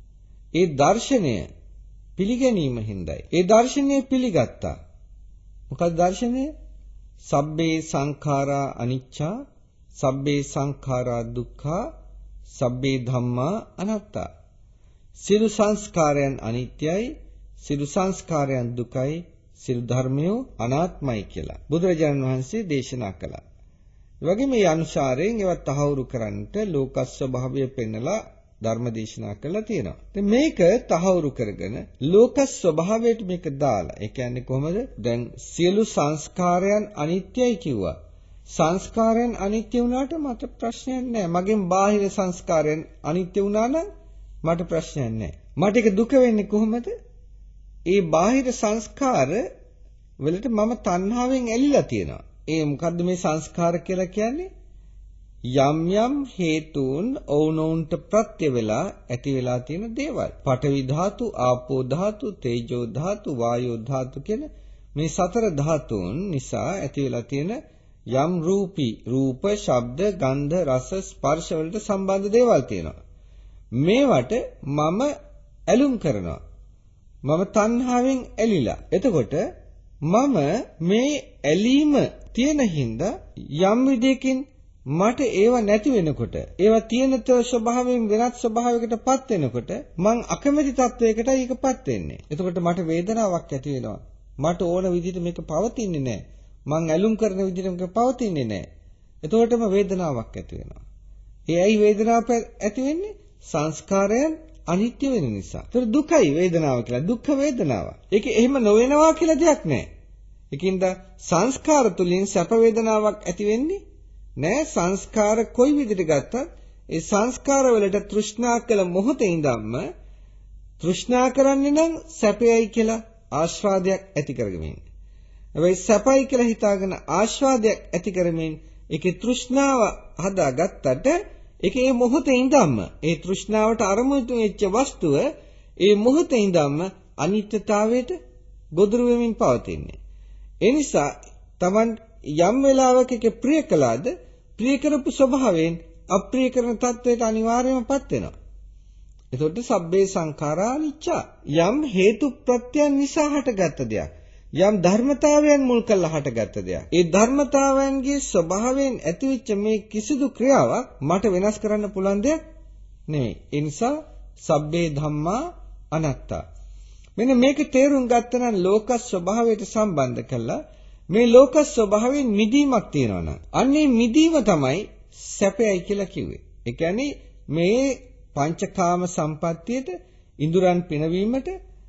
ඒ දර්ශනය පිළිගැනීම හින්දායි. ඒ දර්ශනය පිළිගත්තා. මොකද දර්ශනය? සබ්බේ සංඛාරා අනිච්චා, සබ්බේ සංඛාරා දුක්ඛා, සබ්බේ ධම්මා අනාත්තා. සියලු සංස්කාරයන් අනිත්‍යයි, සියලු සංස්කාරයන් දුකයි, සියලු ධර්මයෝ අනාත්මයි කියලා බුදුරජාණන් වහන්සේ දේශනා කළා. ඒ වගේම මේ අනුසාරයෙන් ඒවත් තහවුරු කරන්නට ලෝක ස්වභාවය පෙන්නලා ධර්ම දේශනා කළා තියෙනවා. ඉතින් මේක තහවුරු කරගෙන ලෝක ස්වභාවයට මේක දාලා, ඒ කියන්නේ කොහොමද? දැන් සියලු සංස්කාරයන් අනිත්‍යයි කිව්වා. සංස්කාරයන් අනිත්‍ය වුණාට මට ප්‍රශ්නයක් නැහැ. මගෙන් බාහිර සංස්කාරයන් අනිත්‍ය වුණා නම් මට ප්‍රශ්නයක් නැහැ. මට ඒක දුක වෙන්නේ කොහොමද? ඒ බාහිර සංස්කාර වලට මම තණ්හාවෙන් ඇලිලා තියෙනවා. ඒ මොකද්ද මේ සංස්කාර කියලා කියන්නේ? යම් යම් හේතුන් ඔවුනොවුන්ට ප්‍රත්‍ය වෙලා ඇති වෙලා තියෙන දේවල්. පඨවි ධාතු, ආපෝ ධාතු, තේජෝ ධාතු, වායෝ ධාතු කියන මේ සතර ධාතුන් නිසා ඇති වෙලා තියෙන යම් රූපී, රූප, ශබ්ද, ගන්ධ, රස, ස්පර්ශ වලට සම්බන්ධ දේවල් තියෙනවා. මේවට මම ඇලුම් කරනවා. මම තණ්හාවෙන් ඇලිලා. එතකොට මම මේ ඇලීම තියෙන හින්දා යම් විදියකින් මට ඒව නැති වෙනකොට ඒව තියෙන ස්වභාවයෙන් වෙනත් ස්වභාවයකටපත් වෙනකොට මං අකමැති තත්වයකට ඒකපත් වෙන්නේ. එතකොට මට වේදනාවක් ඇති වෙනවා. මට ඕන විදිහට මේක පවතින්නේ නැහැ. මං ඇලුම් කරන විදිහට මේක පවතින්නේ නැහැ. එතකොටම වේදනාවක් ඇති වෙනවා. ඒ ඇයි වේදනාවක් ඇති වෙන්නේ? සංස්කාරයන් අනිත්‍ය වෙන නිසා. ඒතර දුකයි වේදනාව කියලා. දුක්ඛ වේදනාව. ඒක එහෙම නොවෙනවා කියලා දෙයක් නැහැ. ඒකින්ද සංස්කාර තුලින් සැප වේදනාවක් ඇති වෙන්නේ නෑ. සංස්කාර කොයි විදිහට ගත්තත් ඒ සංස්කාර වලට තෘෂ්ණා කළ මොහොතේ ඉඳන්ම තෘෂ්ණා කරන්නේ නම් සැපයයි කියලා ආස්වාදයක් ඇති කරගමින්. හැබැයි සැපයි කියලා හිතාගෙන ආස්වාදයක් ඇති කරමින් ඒකේ තෘෂ්ණාව හදාගත්තට ඒකේ මොහොතේ ඉඳන්ම ඒ තෘෂ්ණාවට අරමුණු වෙච්ච වස්තුව ඒ මොහොතේ ඉඳන්ම අනිත්‍යතාවයට ගොදුරු වෙමින් පවතින්නේ. ඒ නිසා Taman යම් වෙලාවක එක ප්‍රිය කළාද ප්‍රිය කරපු ස්වභාවයෙන් අප්‍රිය කරන තත්වයට අනිවාර්යයෙන්මපත් වෙනවා. එතකොට සබ්බේ සංඛාරා අනිච්චා. යම් හේතු ප්‍රත්‍යයන් නිසා හටගත්ත දෙයක්. යම් ධර්මතාවයන් මුල් කරලා හටගත්ත දෙයක්. ඒ ධර්මතාවයන්ගේ ස්වභාවයෙන් ඇතිවෙච්ච මේ කිසිදු ක්‍රියාවක් මට වෙනස් කරන්න පුළුවන් දෙයක් නෙවෙයි. ඒ නිසා සබ්බේ ධම්මා අනාත්තා. මෙන්න මේක තේරුම් ගත්තනම් ලෝක ස්වභාවයට සම්බන්ධ කළා මේ ලෝක ස්වභාවයෙන් මිදීමක් තියෙනවා නම් අන්නේ මිදීම තමයි සැපයයි කියලා කිව්වේ. ඒ කියන්නේ මේ පංචකාම සම්පත්තියට ඉඳුරන් පිනවීමට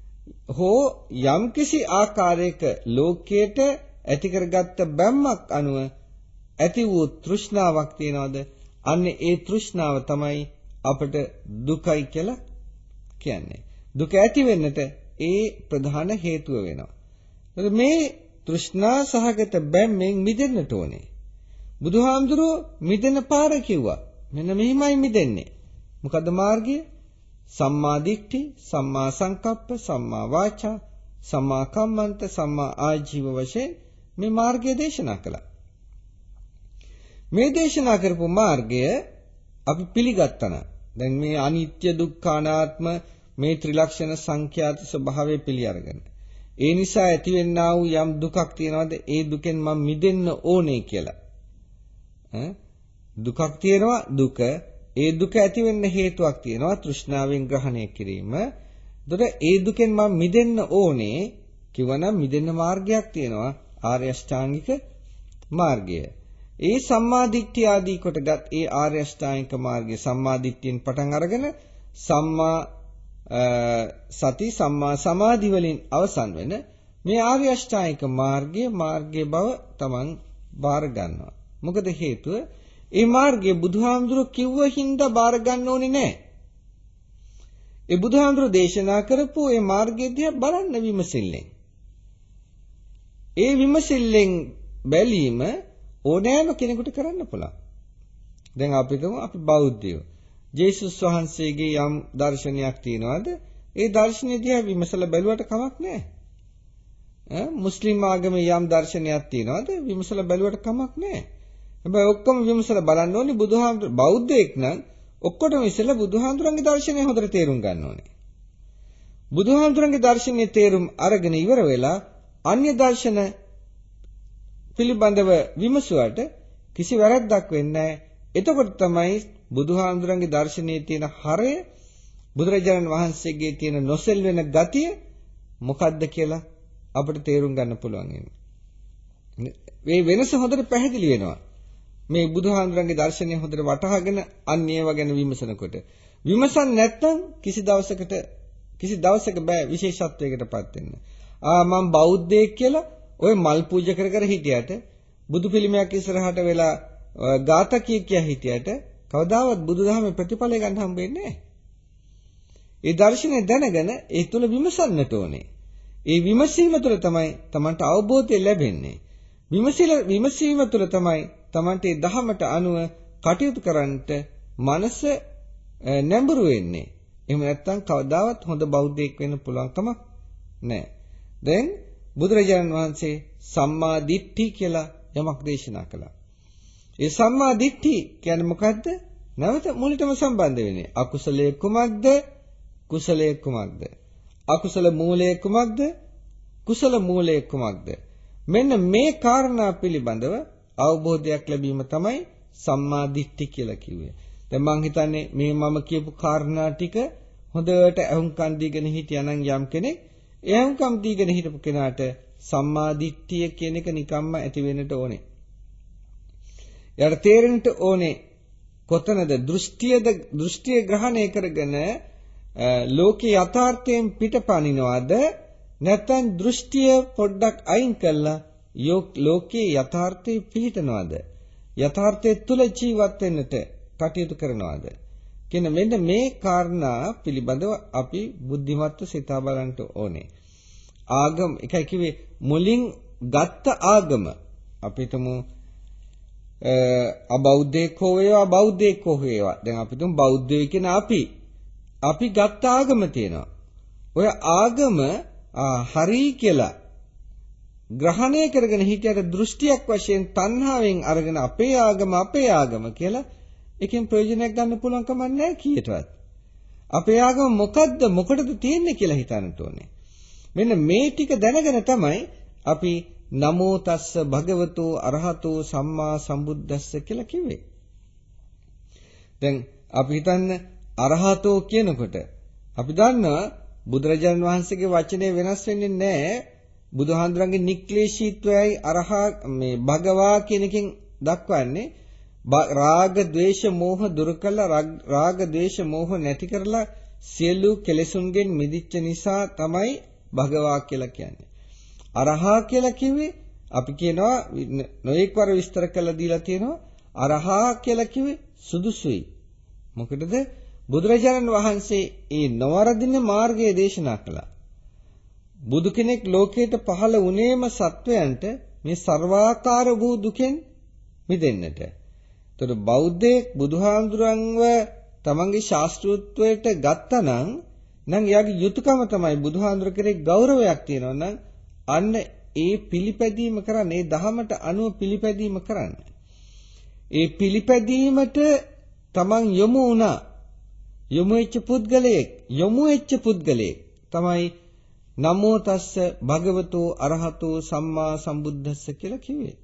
හෝ යම්කිසි ආකාරයක ලෝකයට ඇති කරගත්ත බැම්මක් අනුව ඇති වූ තෘෂ්ණාවක් තියනවාද? අන්නේ ඒ තෘෂ්ණාව තමයි අපට දුකයි කියලා කියන්නේ. දුක ඇති වෙන්නට ඒ ප්‍රධාන හේතුව වෙනවා. මේ තෘෂ්ණා සහගත බැම්මෙන් මිදෙන්නට ඕනේ. බුදුහාමුදුරුවෝ මිදෙන පාර කිව්වා. මෙන්න මෙහිමයි මිදෙන්නේ. මොකද්ද මාර්ගය? සම්මා දිට්ඨි, සම්මා සංකප්ප, සම්මා වාචා, සම්මා කම්මන්ත, සම්මා ආජීව වශයෙන් මේ මාර්ගය දේශනා කළා. මේ දේශනා කරපු මාර්ගය අපි පිළිගත්තා. දැන් මේ අනිත්‍ය දුක්ඛ අනාත්ම මේ ත්‍රිලක්ෂණ සංඛ්‍යාත ස්වභාවය පිළි අරගෙන ඒ නිසා ඇතිවෙනා වූ යම් දුකක් තියනවාද ඒ දුකෙන් මම මිදෙන්න ඕනේ කියලා. ඈ දුකක් තියෙනවා දුක ඒ දුක ඇති වෙන්න හේතුවක් තියෙනවා තෘෂ්ණාවෙන් ග්‍රහණය කිරීම. එතකොට ඒ දුකෙන් මම මිදෙන්න ඕනේ කිව්වනම් මිදෙන්න මාර්ගයක් තියෙනවා ආර්ය අෂ්ටාංගික මාර්ගය. ඒ සම්මා දිට්ඨිය ආදී කොටගත් ඒ ආර්ය අෂ්ටාංගික මාර්ගය සම්මා දිට්ඨියෙන් පටන් අරගෙන සම්මා සති සම්මා සමාධි වලින් අවසන් වෙන මේ ආර්ය අෂ්ටාංගික මාර්ගයේ මාර්ගයේ බව Taman බාර ගන්නවා. මොකද හේතුව ඒ මාර්ගයේ බුදුහාමුදුරුවෝ කිව්ව හින්දා බාර ගන්න ඕනේ නැහැ. ඒ බුදුහාමුදුරුවෝ දේශනා කරපු ඒ මාර්ගය දිහා බලන්න විමසිල්ලෙන්. ඒ විමසිල්ලෙන් බැලීම ඕනෑම කෙනෙකුට කරන්න පුළුවන්. දැන් අපි හිතමු අපි බෞද්ධයෝ. ජේසුස් වහන්සේගේ යම් දර්ශනයක් තියනවාද? ඒ දර්ශනය දිහා විමසලා බැලුවට කමක් නැහැ. ඈ මුස්ලිම් ආගමේ යම් දර්ශනයක් තියනවාද? විමසලා බැලුවට කමක් නැහැ. හැබැයි ඔක්කොම විමසලා බලන්න ඕනේ බුදුහාමුදුර බෞද්ධයෙක් නම් ඔක්කොටම ඉස්සෙල්ලා බුදුහාමුදුරන්ගේ දර්ශනය හොඳට තේරුම් ගන්න ඕනේ. බුදුහාමුදුරන්ගේ දර්ශනයේ තේරුම් අරගෙන ඉවර වෙලා අන්‍ය දර්ශන පිළිබඳව විමසුවට කිසි වැරැද්දක් වෙන්නේ නැහැ. එතකොට තමයි බුදුහාමුදුරන්ගේ දර්ශනයේ තියෙන හරය බුදුරජාණන් වහන්සේගේ තියෙන නොසෙල්වෙන ගතිය මොකක්ද කියලා අපිට තේරුම් ගන්න පුළුවන් වෙන්නේ. මේ වෙනස හොඳට පැහැදිලි වෙනවා. මේ බුදුහාමුදුරන්ගේ දර්ශනය හොඳට වටහාගෙන අන්න ඒව ගැන විමසනකොට විමසන් නැත්නම් කිසි දවසකට කිසි දවසක බෑ විශේෂත්වයකටපත් වෙන්න. ආ මම බෞද්ධයෙක් කියලා ඔය මල් පූජා කර කර හිටියට බුදු පිළිමයක් ඉස්සරහට වෙලා ගාථා කිය කිය හිටියට කවදාවත් බුදුදහමේ ප්‍රතිඵලය ගන්න හම්බෙන්නේ නැහැ. ඒ දර්ශනය දැනගෙන ඒ තුල විමසන්නට ඕනේ. ඒ විමසීම තුළ තමයි Tamanට අවබෝධය ලැබෙන්නේ. විමසිල විමසීම තුළ තමයි Tamanට ඒ දහමට අනුව කටයුතු කරන්නට මනස නැඹුරු වෙන්නේ. එහෙම නැත්නම් කවදාවත් හොඳ බෞද්ධයෙක් වෙන්න පුළුවන් කමක් නැහැ. දැන් බුදුරජාණන් වහන්සේ සම්මා දිට්ඨි කියලා යමක් දේශනා කළා. ඒ සම්මා දිට්ඨි කියන්නේ මොකද්ද? නැවත මුලින්ම සම්බන්ධ වෙන්නේ. අකුසලයේ කුමක්ද? කුසලයේ කුමක්ද? අකුසල මූලයේ කුමක්ද? කුසල මූලය කුමක්ද? මෙන්න මේ කාරණා පිළිබඳව අවබෝධයක් ලැබීම තමයි සම්මා දිට්ඨි කියලා කිව්වේ. දැන් මං හිතන්නේ මේ මම කියපු කාරණා ටික හොඳට අහුම්කම් දීගෙන හිටියානම් යම් කෙනෙක් ඒ අහුම්කම් දීගෙන හිටපු කෙනාට සම්මා දිට්ඨිය කියන එක නිකම්ම ඇති වෙන්නට ඕනේ. යාට තේරෙන්න ඕනේ කොතනද දෘෂ්ටියද දෘෂ්ටිය ග්‍රහණය කරගෙන ලෝකේ යථාර්ථයෙන් පිටපනිනවද නැත්නම් දෘෂ්ටිය පොඩ්ඩක් අයින් කළා ලෝකේ යථාර්ථයේ පිහිටනවද යථාර්ථයේ තුල ජීවත් වෙන්නට කටයුතු කරනවද කියන මෙන්න මේ කාරණා පිළිබඳව අපි බුද්ධිමත්ව සිතා බලන්න ඕනේ. ආගම එකයි කිව්වේ මුලින් ගත්ත ආගම අපිටම අබෞද්ධයෙක් හෝ වේවා බෞද්ධයෙක් හෝ වේවා. දැන් අපි තුන් බෞද්ධයෝ කියන අපි අපි ගත්ත ආගම තියෙනවා. ඔය ආගම හරි කියලා ග්‍රහණය කරගෙන හිටියට දෘෂ්ටියක් වශයෙන් තණ්හාවෙන් අරගෙන අපේ ආගම අපේ ආගම කියලා එකෙන් ප්‍රයෝජනයක් ගන්න පුළුවන් කමක් නැහැ කීයටවත්. අපේ ආගම මොකද්ද මොකටද තියෙන්නේ කියලා හිතන්න ඕනේ. මෙන්න මේ ටික දැනගෙන තමයි අපි නමෝ තස්ස භගවතු අරහතෝ සම්මා සම්බුද්දස්ස කියලා කිව්වේ. දැන් අපි හිතන්න අරහතෝ කියනකොට අපි දන්නවා බුදුරජාණන් වහන්සේගේ වචනේ වෙනස් වෙන්නේ නැහැ. බුදුහාඳුරන්ගේ නික්ලේශීත්වයයි අරහා මේ භගවා කියන එකෙන් දක්වන්නේ රාග ద్వේෂ මෝහ දුරු කළා රාග ద్వේෂ මෝහ නැති කරලා සියලු කෙලෙසුන්ගෙන් මිදිච්ච නිසා තමයි භගවා කියලා කියන්නේ. අරහා කියලා කිව්වේ අපි කියනවා නොඑක් වර විස්තර කරලා දීලා තියෙනවා අරහා කියලා කිව්වේ සුදුසුයි. මොකටද? බුදුරජාණන් වහන්සේ ඒ නවරදින මාර්ගය දේශනා කළා. බුදු කෙනෙක් ලෝකයට පහළ වුණේම සත්වයන්ට මේ ਸਰවාකාර වූ දුකෙන් මිදෙන්නට. ඒතර බෞද්ධයෙක් බුදුහාමුදුරන්ව තමන්ගේ ශාස්ත්‍රූත්වයට ගත්තනම් නම් එයාගේ යුතුයකම තමයි බුදුහාමුදුර කෙරේ ගෞරවයක් තියෙනවා නම් අන්න ඒ පිළිපැදීම කරන්න, ඒ දහමට අනුව පිළිපැදීම කරන්න. ඒ පිළිපැදීමට තමන් යොමු වුණා. යොමු වෙච්ච පුද්ගලයෙක්, යොමු වෙච්ච පුද්ගලයෙක් තමයි නමෝ තස්ස භගවතෝ අරහතෝ සම්මා සම්බුද්දස්ස කියලා කිව්වේ.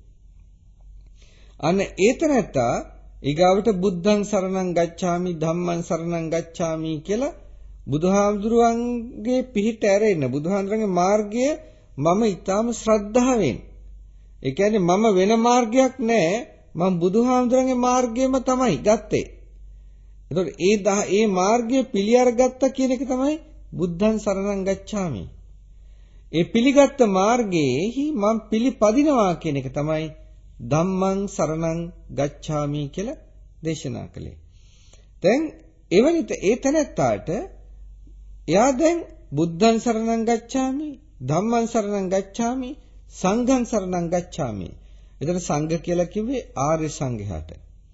අන්න ඒතරත්තා ඊගාවට බුද්ධං සරණං ගච්ඡාමි ධම්මං සරණං ගච්ඡාමි කියලා බුදුහාමුදුරුවන්ගේ පිහිට ඇරෙන්න බුදුහාමුදුරන්ගේ මාර්ගය මම ඊටාම ශ්‍රද්ධාවෙන් ඒ කියන්නේ මම වෙන මාර්ගයක් නැහැ මම බුදුහාමුදුරන්ගේ මාර්ගයම තමයි ගත්තේ. එතකොට ඒ ඒ මාර්ගය පිළි අරගත්ත කියන එක තමයි බුද්ධං සරණං ගච්ඡාමි. ඒ පිළිගත් මාර්ගයේහි මම පිළිපදිනවා කියන එක තමයි ධම්මං සරණං ගච්ඡාමි කියලා දේශනා කළේ. දැන් එවනිත ඒ තැනත්තාට එයා දැන් බුද්ධං සරණං ගච්ඡාමි ධම්මං සරණං ගච්ඡාමි සංඝං සරණං ගච්ඡාමි. එතන සංඝ කියලා කිව්වේ ආර්ය සංඝයාට.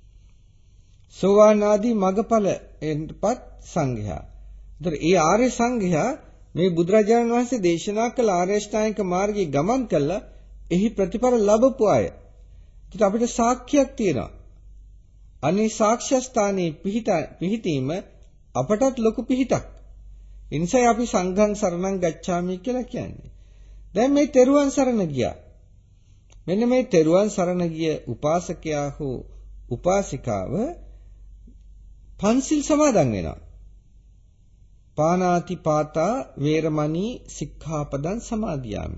සෝවාන් ආදී මගඵල එන්පත් සංඝයා. ඒතර ඒ ආර්ය සංඝයා මේ බුදුරජාණන් වහන්සේ දේශනා කළ ආර්ය ශ්‍රාණික මාර්ගයේ ගමන් කළා එහි ප්‍රතිඵල ලැබපු අය. ඒත් අපිට සාක්ෂියක් තියෙනවා. අනේ සාක්ෂ්‍ය ස්ථානයේ පිහිට පිහිටීම අපටත් ලොකු පිහිටක්. ඒ නිසා අපි සංඝං සරණං ගච්ඡාමි කියලා කියන්නේ. දැන් මේ තෙරුවන් සරණ ගියා. මෙන්න මේ තෙරුවන් සරණ ගිය උපාසකයා හෝ උපාසිකාව පන්සිල් සමාදන් වෙනවා. පානාති පාතා වේරමණී සික්ඛාපදං සමාදියාමි.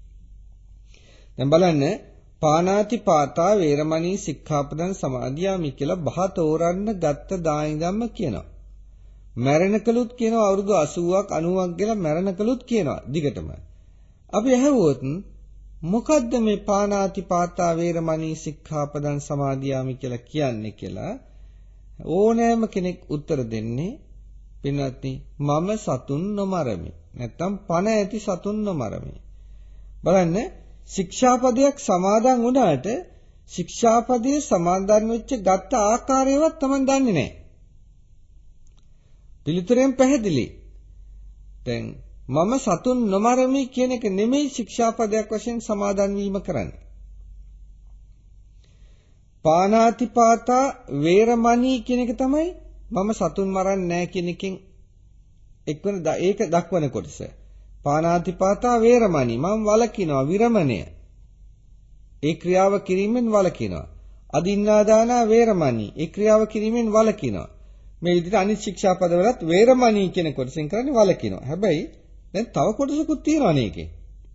දැන් බලන්න පානාති පාතා වේරමණී සික්ඛාපදං සමාදියාමි කියලා බහ තෝරන්න ගත්ත දානිදම්ම කියනවා. මරණකලුත් කියනවා අවුරුදු අසූවක් අනූවක් කියලා මරණකලුත් කියනවා දිගටම. අපි අහුවොත් මොකද්ද මේ පානාති පාතා වේරමණී සික්ඛාපදං සමාදියාමි කියලා කියන්නේ කියලා ඕනෑම කෙනෙක් උත්තර දෙන්නේ පින්වත්නි මම සතුන් නොමරමි. නැත්තම් පණ ඇති සතුන් නොමරමි. බලන්න ශික්ෂාපදයක් සමාදන් වුණාට ශික්ෂාපදයේ සමාදන් වෙච්ච ගත්ත ආකාරයවත් Taman දන්නේ නැහැ. පිළිතුරෙන් පැහැදිලි. දැන් මම සතුන් නොමරමි කියන එක නෙමෙයි ශික්ෂාපදයක් වශයෙන් සමාදන් වීම කරන්නේ. පානාතිපාතා වේරමණී කියන එක තමයි මම සතුන් මරන්නේ නැහැ කියන එකෙන් එක්වන ඒක දක්වන කොටස. පානාතිපාතා වේරමණී මම වළකිනවා විරමණය. ඒ ක්‍රියාව කිරීමෙන් වළකිනවා. අදින්නාදානා වේරමණී ඒ ක්‍රියාව කිරීමෙන් වළකිනවා. මේ විදිහට අනිත් ශික්ෂාපදවලත් වේරමණී කියන කොටසෙන් කරන්නේ වළකිනවා. හැබැයි දැන් තව කොටසකුත් තියෙනවා නේකේ.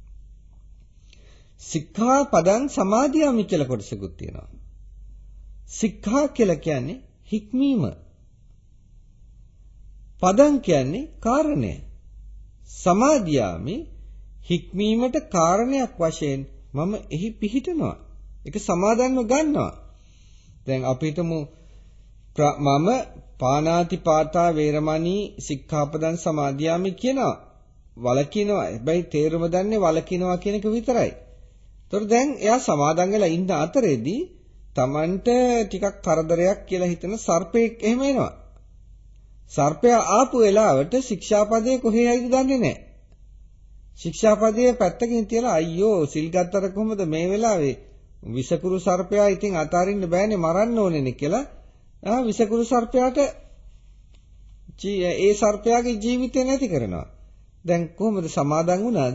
සික්ඛාපදං සමාදියාමි කියලා කොටසකුත් තියෙනවා. සික්ඛා කියලා කියන්නේ හික්මීම. පදං කියන්නේ කාරණය. සමාදියාමි හික්මීමට කාරණයක් වශයෙන් මම එහි පිහිටනවා. ඒක සමාදන්ව ගන්නවා. දැන් අපි හිතමු මම පානාතිපාතා වේරමණී සික්ඛාපදං සමාදියාමි කියනවා. වලකිනවා. හැබැයි තේරුම දන්නේ වලකිනවා කියන එක විතරයි. ඒතර දැන් එයා සමාදන් වෙලා ඉන්න අතරේදී Tamanට ටිකක් කරදරයක් කියලා හිතන සර්පෙක් එහෙම එනවා. සර්පයා ආපු වෙලාවට ශික්ෂාපදයේ කොහේයිද දන්නේ නැහැ. ශික්ෂාපදයේ පැත්තකින් තියලා අයියෝ සිල් ගත්තර කොහොමද මේ වෙලාවේ විසකුරු සර්පයා ඉතින් අතාරින්න බෑනේ මරන්න ඕනේනේ කියලා ආ විසකුරු සර්පයාට ඒ සර්පයාගේ ජීවිතය නැති කරනවා. දැන් කොහොමද සමාදන් වුණාද?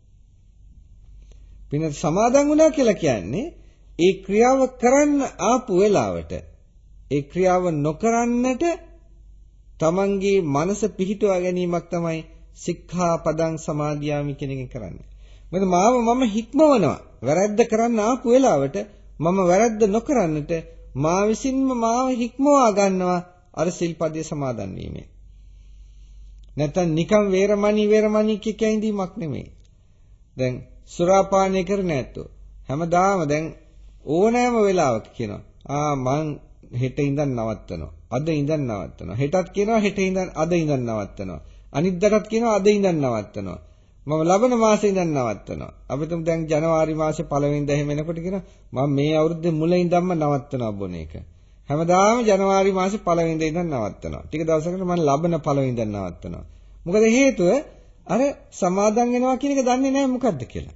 පින සමාදන් වුණා කියලා කියන්නේ ඒ ක්‍රියාව කරන්න ආපු වෙලාවට ඒ ක්‍රියාව නොකරන්නට තමන්ගේ මනස පිහිටුවා ගැනීමක් තමයි සික්ඛාපදං සමාදියාමි කියන එකෙන් කරන්නේ. මොකද මාව මම හික්මවනවා. වැරද්ද කරන්න ආපු වෙලාවට මම වැරද්ද නොකරන්නට මා විසින්ම මාව හික්මවා ගන්නවා අර සිල්පදයේ සමාදන් වීමෙන්. නැත්තම් නිකම් වේරමණී වේරමණී කිය කැඳීමක් නෙමෙයි. දැන් සුරාපානය කරන ඇත්තෝ හැමදාම දැන් ඕනෑම වෙලාවක කියනවා ආ මං හෙට ඉඳන් නවත්තනවා. අද ඉඳන් නවත්තනවා. හෙටත් කියනවා හෙට ඉඳන් අද ඉඳන් නවත්තනවා. අනිද්දාටත් කියනවා අද ඉඳන් නවත්තනවා. මම ලබන මාසේ ඉඳන් නවත්තනවා. අපි තුමු දැන් ජනවාරි මාසේ පළවෙනිදා එහෙම එනකොට කියනවා මම මේ අවුරුද්දේ මුල ඉඳන්ම නවත්තනවා බොන එක. හැමදාම ජනවාරි මාසේ පළවෙනිදා ඉඳන් නවත්තනවා. ටික දවසකට මම ලබන පළවෙනිදා නවත්තනවා. මොකද හේතුව අර සමාදන් වෙනවා කියන එක දන්නේ නැහැ මොකද්ද කියලා.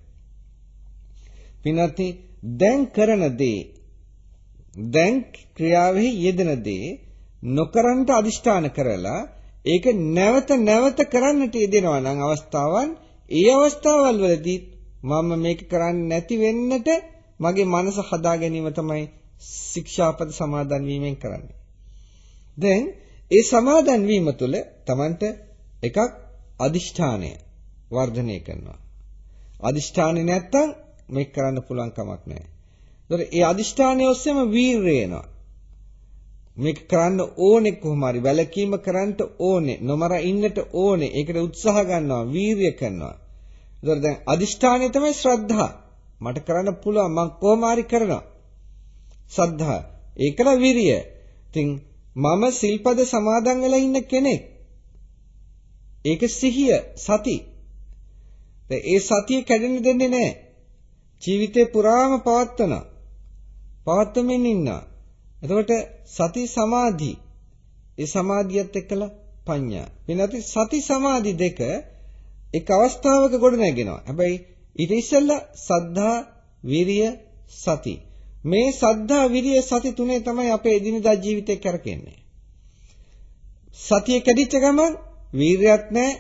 පින්වත්නි දැන් කරන දේ දැන් ක්‍රියාවෙහි යෙදෙන දේ නොකරන්ට අදිෂ්ඨාන කරලා ඒක නැවත නැවත කරන්නට යෙදෙනවා නම් අවස්ථාවන් ඒ අවස්ථාවල් වලදී මම මේක කරන්නේ නැති වෙන්නට මගේ මනස හදා ගැනීම තමයි ශික්ෂාපද සමාදන් වීමෙන් කරන්නේ. දැන් ඒ සමාදන් වීම තුළ Tamanට එකක් අදිෂ්ඨානය වර්ධනය කරනවා. අදිෂ්ඨානෙ නැත්තම් මේක කරන්න පුළුවන් කමක් නැහැ. ඒතර ඒ අදිෂ්ඨානය ඔස්සේම වීරය එනවා. මේක කරන්න ඕනේ කොහොම හරි වැලකීම කරන්න ඕනේ නොමර ඉන්නට ඕනේ ඒකට උත්සාහ ගන්නවා වීරිය කරනවා. ඒතර දැන් අදිෂ්ඨානය තමයි ශ්‍රද්ධා. මට කරන්න පුළුවන් මම කොහොම හරි කරනවා. ශ්‍රද්ධා ඒකල වීරිය. ඉතින් මම සිල්පද සමාදන් වෙලා ඉන්න කෙනෙක්. ඒක සිහිය සති. දැන් ඒ සතිය කැඩෙන්න දෙන්නේ නැහැ. ජීවිතේ පුරාම පවත්වනවා. පවත්වමින් ඉන්නවා. එතකොට සති සමාධි ඒ සමාධියත් එක්කලා පඤ්ඤා. වෙනත් සති සමාධි දෙක එක් අවස්ථාවක ගොඩ නැගෙනවා. හැබැයි ඊට ඉස්සෙල්ලා සද්ධා විරිය සති. මේ සද්ධා විරිය සති තුනේ තමයි අපේ එදිනදා ජීවිතේ කරකෙන්නේ. සතිය කැඩිච්ච ගමන් වීරියක්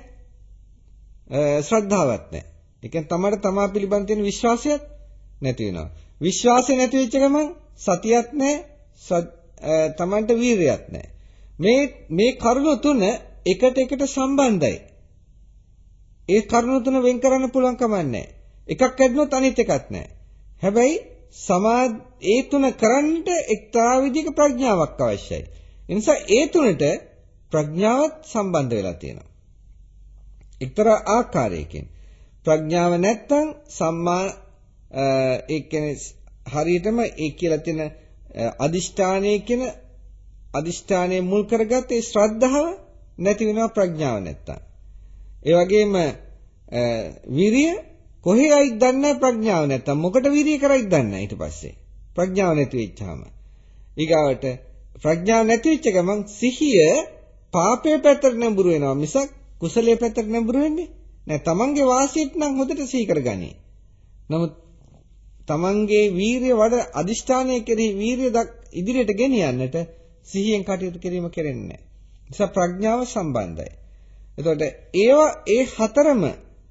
නැහැ ශ්‍රද්ධාවක් නැහැ. ඒ කියන්නේ තමයි තමා පිළිබඳ තියෙන විශ්වාසයත් නැති වෙනවා. විශ්වාසය නැති වෙච්ච ගමන් සතියක් නැහැ තමන්ට වීරියක් නැහැ. මේ මේ කරුණු තුන එකට එකට සම්බන්ධයි. ඒ කරුණු තුන වෙන් කරන්න පුළුවන් කමක් නැහැ. එකක් කැඩුණොත් අනිත් එකක් නැහැ. හැබැයි සමා ඒ තුන කරන්නට එක්තරා විදිහක ප්‍රඥාවක් අවශ්‍යයි. ඒ නිසා ඒ තුනට ප්‍රඥාවත් සම්බන්ධ වෙලා තියෙනවා. එක්තරා ආකාරයකින් ප්‍රඥාව නැත්තම් සම්මා ඒ කියන්නේ හරියටම ඒ කියලා තියෙන අදිෂ්ඨානයේ කියන අදිෂ්ඨානයේ මුල් කරගත්ත ඒ ශ්‍රද්ධාව නැති වෙනවා ප්‍රඥාව නැත්තම්. ඒ වගේම විරිය කොහේ ආයිත් දන්නේ නැහැ ප්‍රඥාව නැත්තම්. මොකට විරිය කරයිද දන්නේ නැහැ ඊට පස්සේ. ප්‍රඥාව නැති වෙච්චාම. ඊගාවට ප්‍රඥාව නැති වෙච්ච ගමන් සිහිය පාපයේ පැත්තට නැඹුරු වෙනවා මිසක් කුසලයේ පැත්තට නැඹුරු වෙන්නේ නැහැ. තමන්ගේ වාසියට නම් හොඳට සිහි කරගනි. නමුත් තමන්ගේ වීරිය වඩ අදිෂ්ඨානයේ කෙරෙහි වීරිය ඉදිරියට ගෙනියන්නට සිහියෙන් කටයුතු කිරීම කෙරෙන්නේ නැහැ. නිසා ප්‍රඥාව සම්බන්ධයි. එතකොට ඒවා ඒ හතරම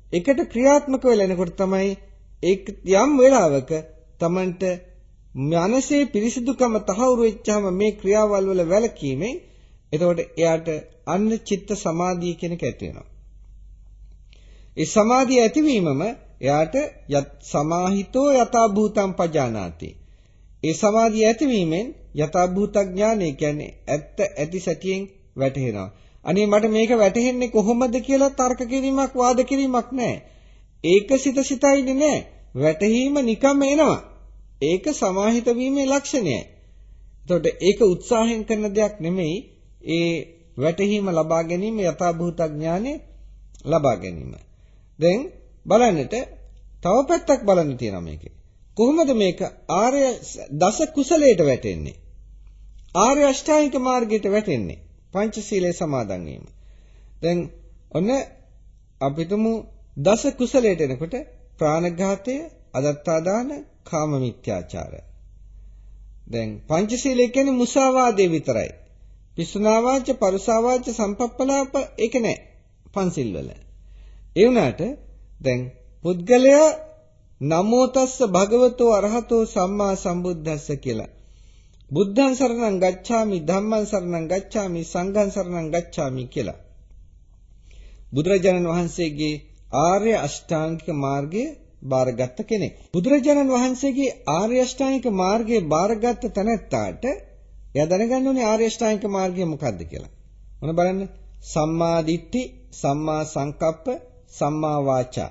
එකට ක්‍රියාත්මක වෙලා එනකොට තමයි ඒක යම් වෙලාවක Tamanට මනසේ පිරිසිදුකම තහවුරු වෙච්චාම මේ ක්‍රියාවල් වල වැළකීමෙන් එතකොට එයාට අන්න චිත්ත සමාධිය කියන එක ඇති වෙනවා. ඒ සමාධිය ඇතිවීමම එයාට යත් සමාහිතෝ යථා භූතං පජානාති. ඒ සමාධිය ඇතිවීමෙන් යථා භූත ඥානය කියන්නේ ඇත්ත ඇති සැටියෙන් වැටහෙනවා. අනේ මට මේක වැටහෙන්නේ කොහොමද කියලා තර්ක කිරීමක් වාද කිරීමක් නැහැ. ඒක සිත සිතයිනේ නැහැ. වැටහීම නිකම්ම එනවා. ඒක සමාහිත වීමේ ලක්ෂණයයි. එතකොට ඒක උත්සාහයෙන් කරන දෙයක් නෙමෙයි. ඒ වැටහීම ලබා ගැනීම යථා භූත ඥානෙ ලබා ගැනීම. දැන් බලන්නට තව පැත්තක් බලන්න තියෙනවා මේකේ. කොහොමද මේක ආර්ය දස කුසලයට වැටෙන්නේ? ආර්ය අෂ්ටාංගික මාර්ගයට වැටෙන්නේ. පංචශීලයේ සමාදන් වීම. දැන් ඔන්න අපිටම දස කුසලයට එනකොට ප්‍රාණඝාතය, අදත්තාදාන, කාම මිත්‍යාචාරය. දැන් පංචශීලය කියන්නේ මුසාවාදේ විතරයි. පිසුනාවාච, පරුසාවාච, සම්පප්පලාප ඒක නෑ පංචශීල වල. ඒ වුණාට දැන් පුද්ගලයා නමෝ තස්ස භගවතෝ අරහතෝ සම්මා සම්බුද්දස්ස කියලා බුද්ධං සරණං ගච්ඡාමි ධම්මං සරණං ගච්ඡාමි සංඝං සරණං ගච්ඡාමි කියලා බුදුරජාණන් වහන්සේගේ ආර්ය අෂ්ටාංගික මාර්ගය බාරගත් කෙනෙක්. බුදුරජාණන් වහන්සේගේ ආර්ය අෂ්ටාංගික මාර්ගය බාරගත් තැනැත්තාට එයා දැනගන්න ඕනේ ආර්ය අෂ්ටාංගික මාර්ගය මොකක්ද කියලා. මොන බලන්න සම්මා දිට්ඨි, සම්මා සංකප්ප, සම්මා වාචා,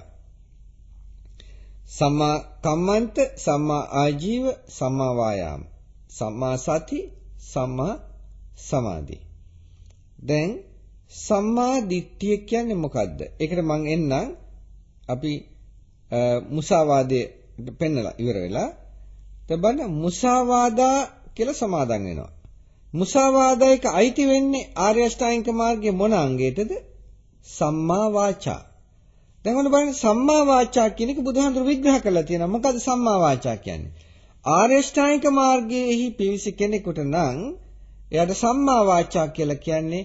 සම්මා කම්මන්ත, සම්මා ආජීව, සම්මා වායාම, සම්මා සති, සම්මා සමාධි. දැන් සම්මා දිට්ඨිය කියන්නේ මොකද්ද? ඒකට මම එන්නම් අපි මුසාවාදයේ පෙන්නලා ඉවර වෙලා තබන මුසාවාදා කියලා සමාදන් වෙනවා. මුසාවාදයක අයිති වෙන්නේ ආර්ය අෂ්ටාංගික මාර්ගයේ මොන අංගයටද? සම්මා වාචා. දැන් ඔන්න බලන්න සම්මා වාචා කියන එක බුදුහාමුදුරු විග්‍රහ කරලා තියෙනවා. මොකද සම්මා වාචා කියන්නේ? ආර්ය අෂ්ටාංගික මාර්ගයේහි පිවිසි කෙනෙකුට නම් එයාට සම්මා වාචා කියලා කියන්නේ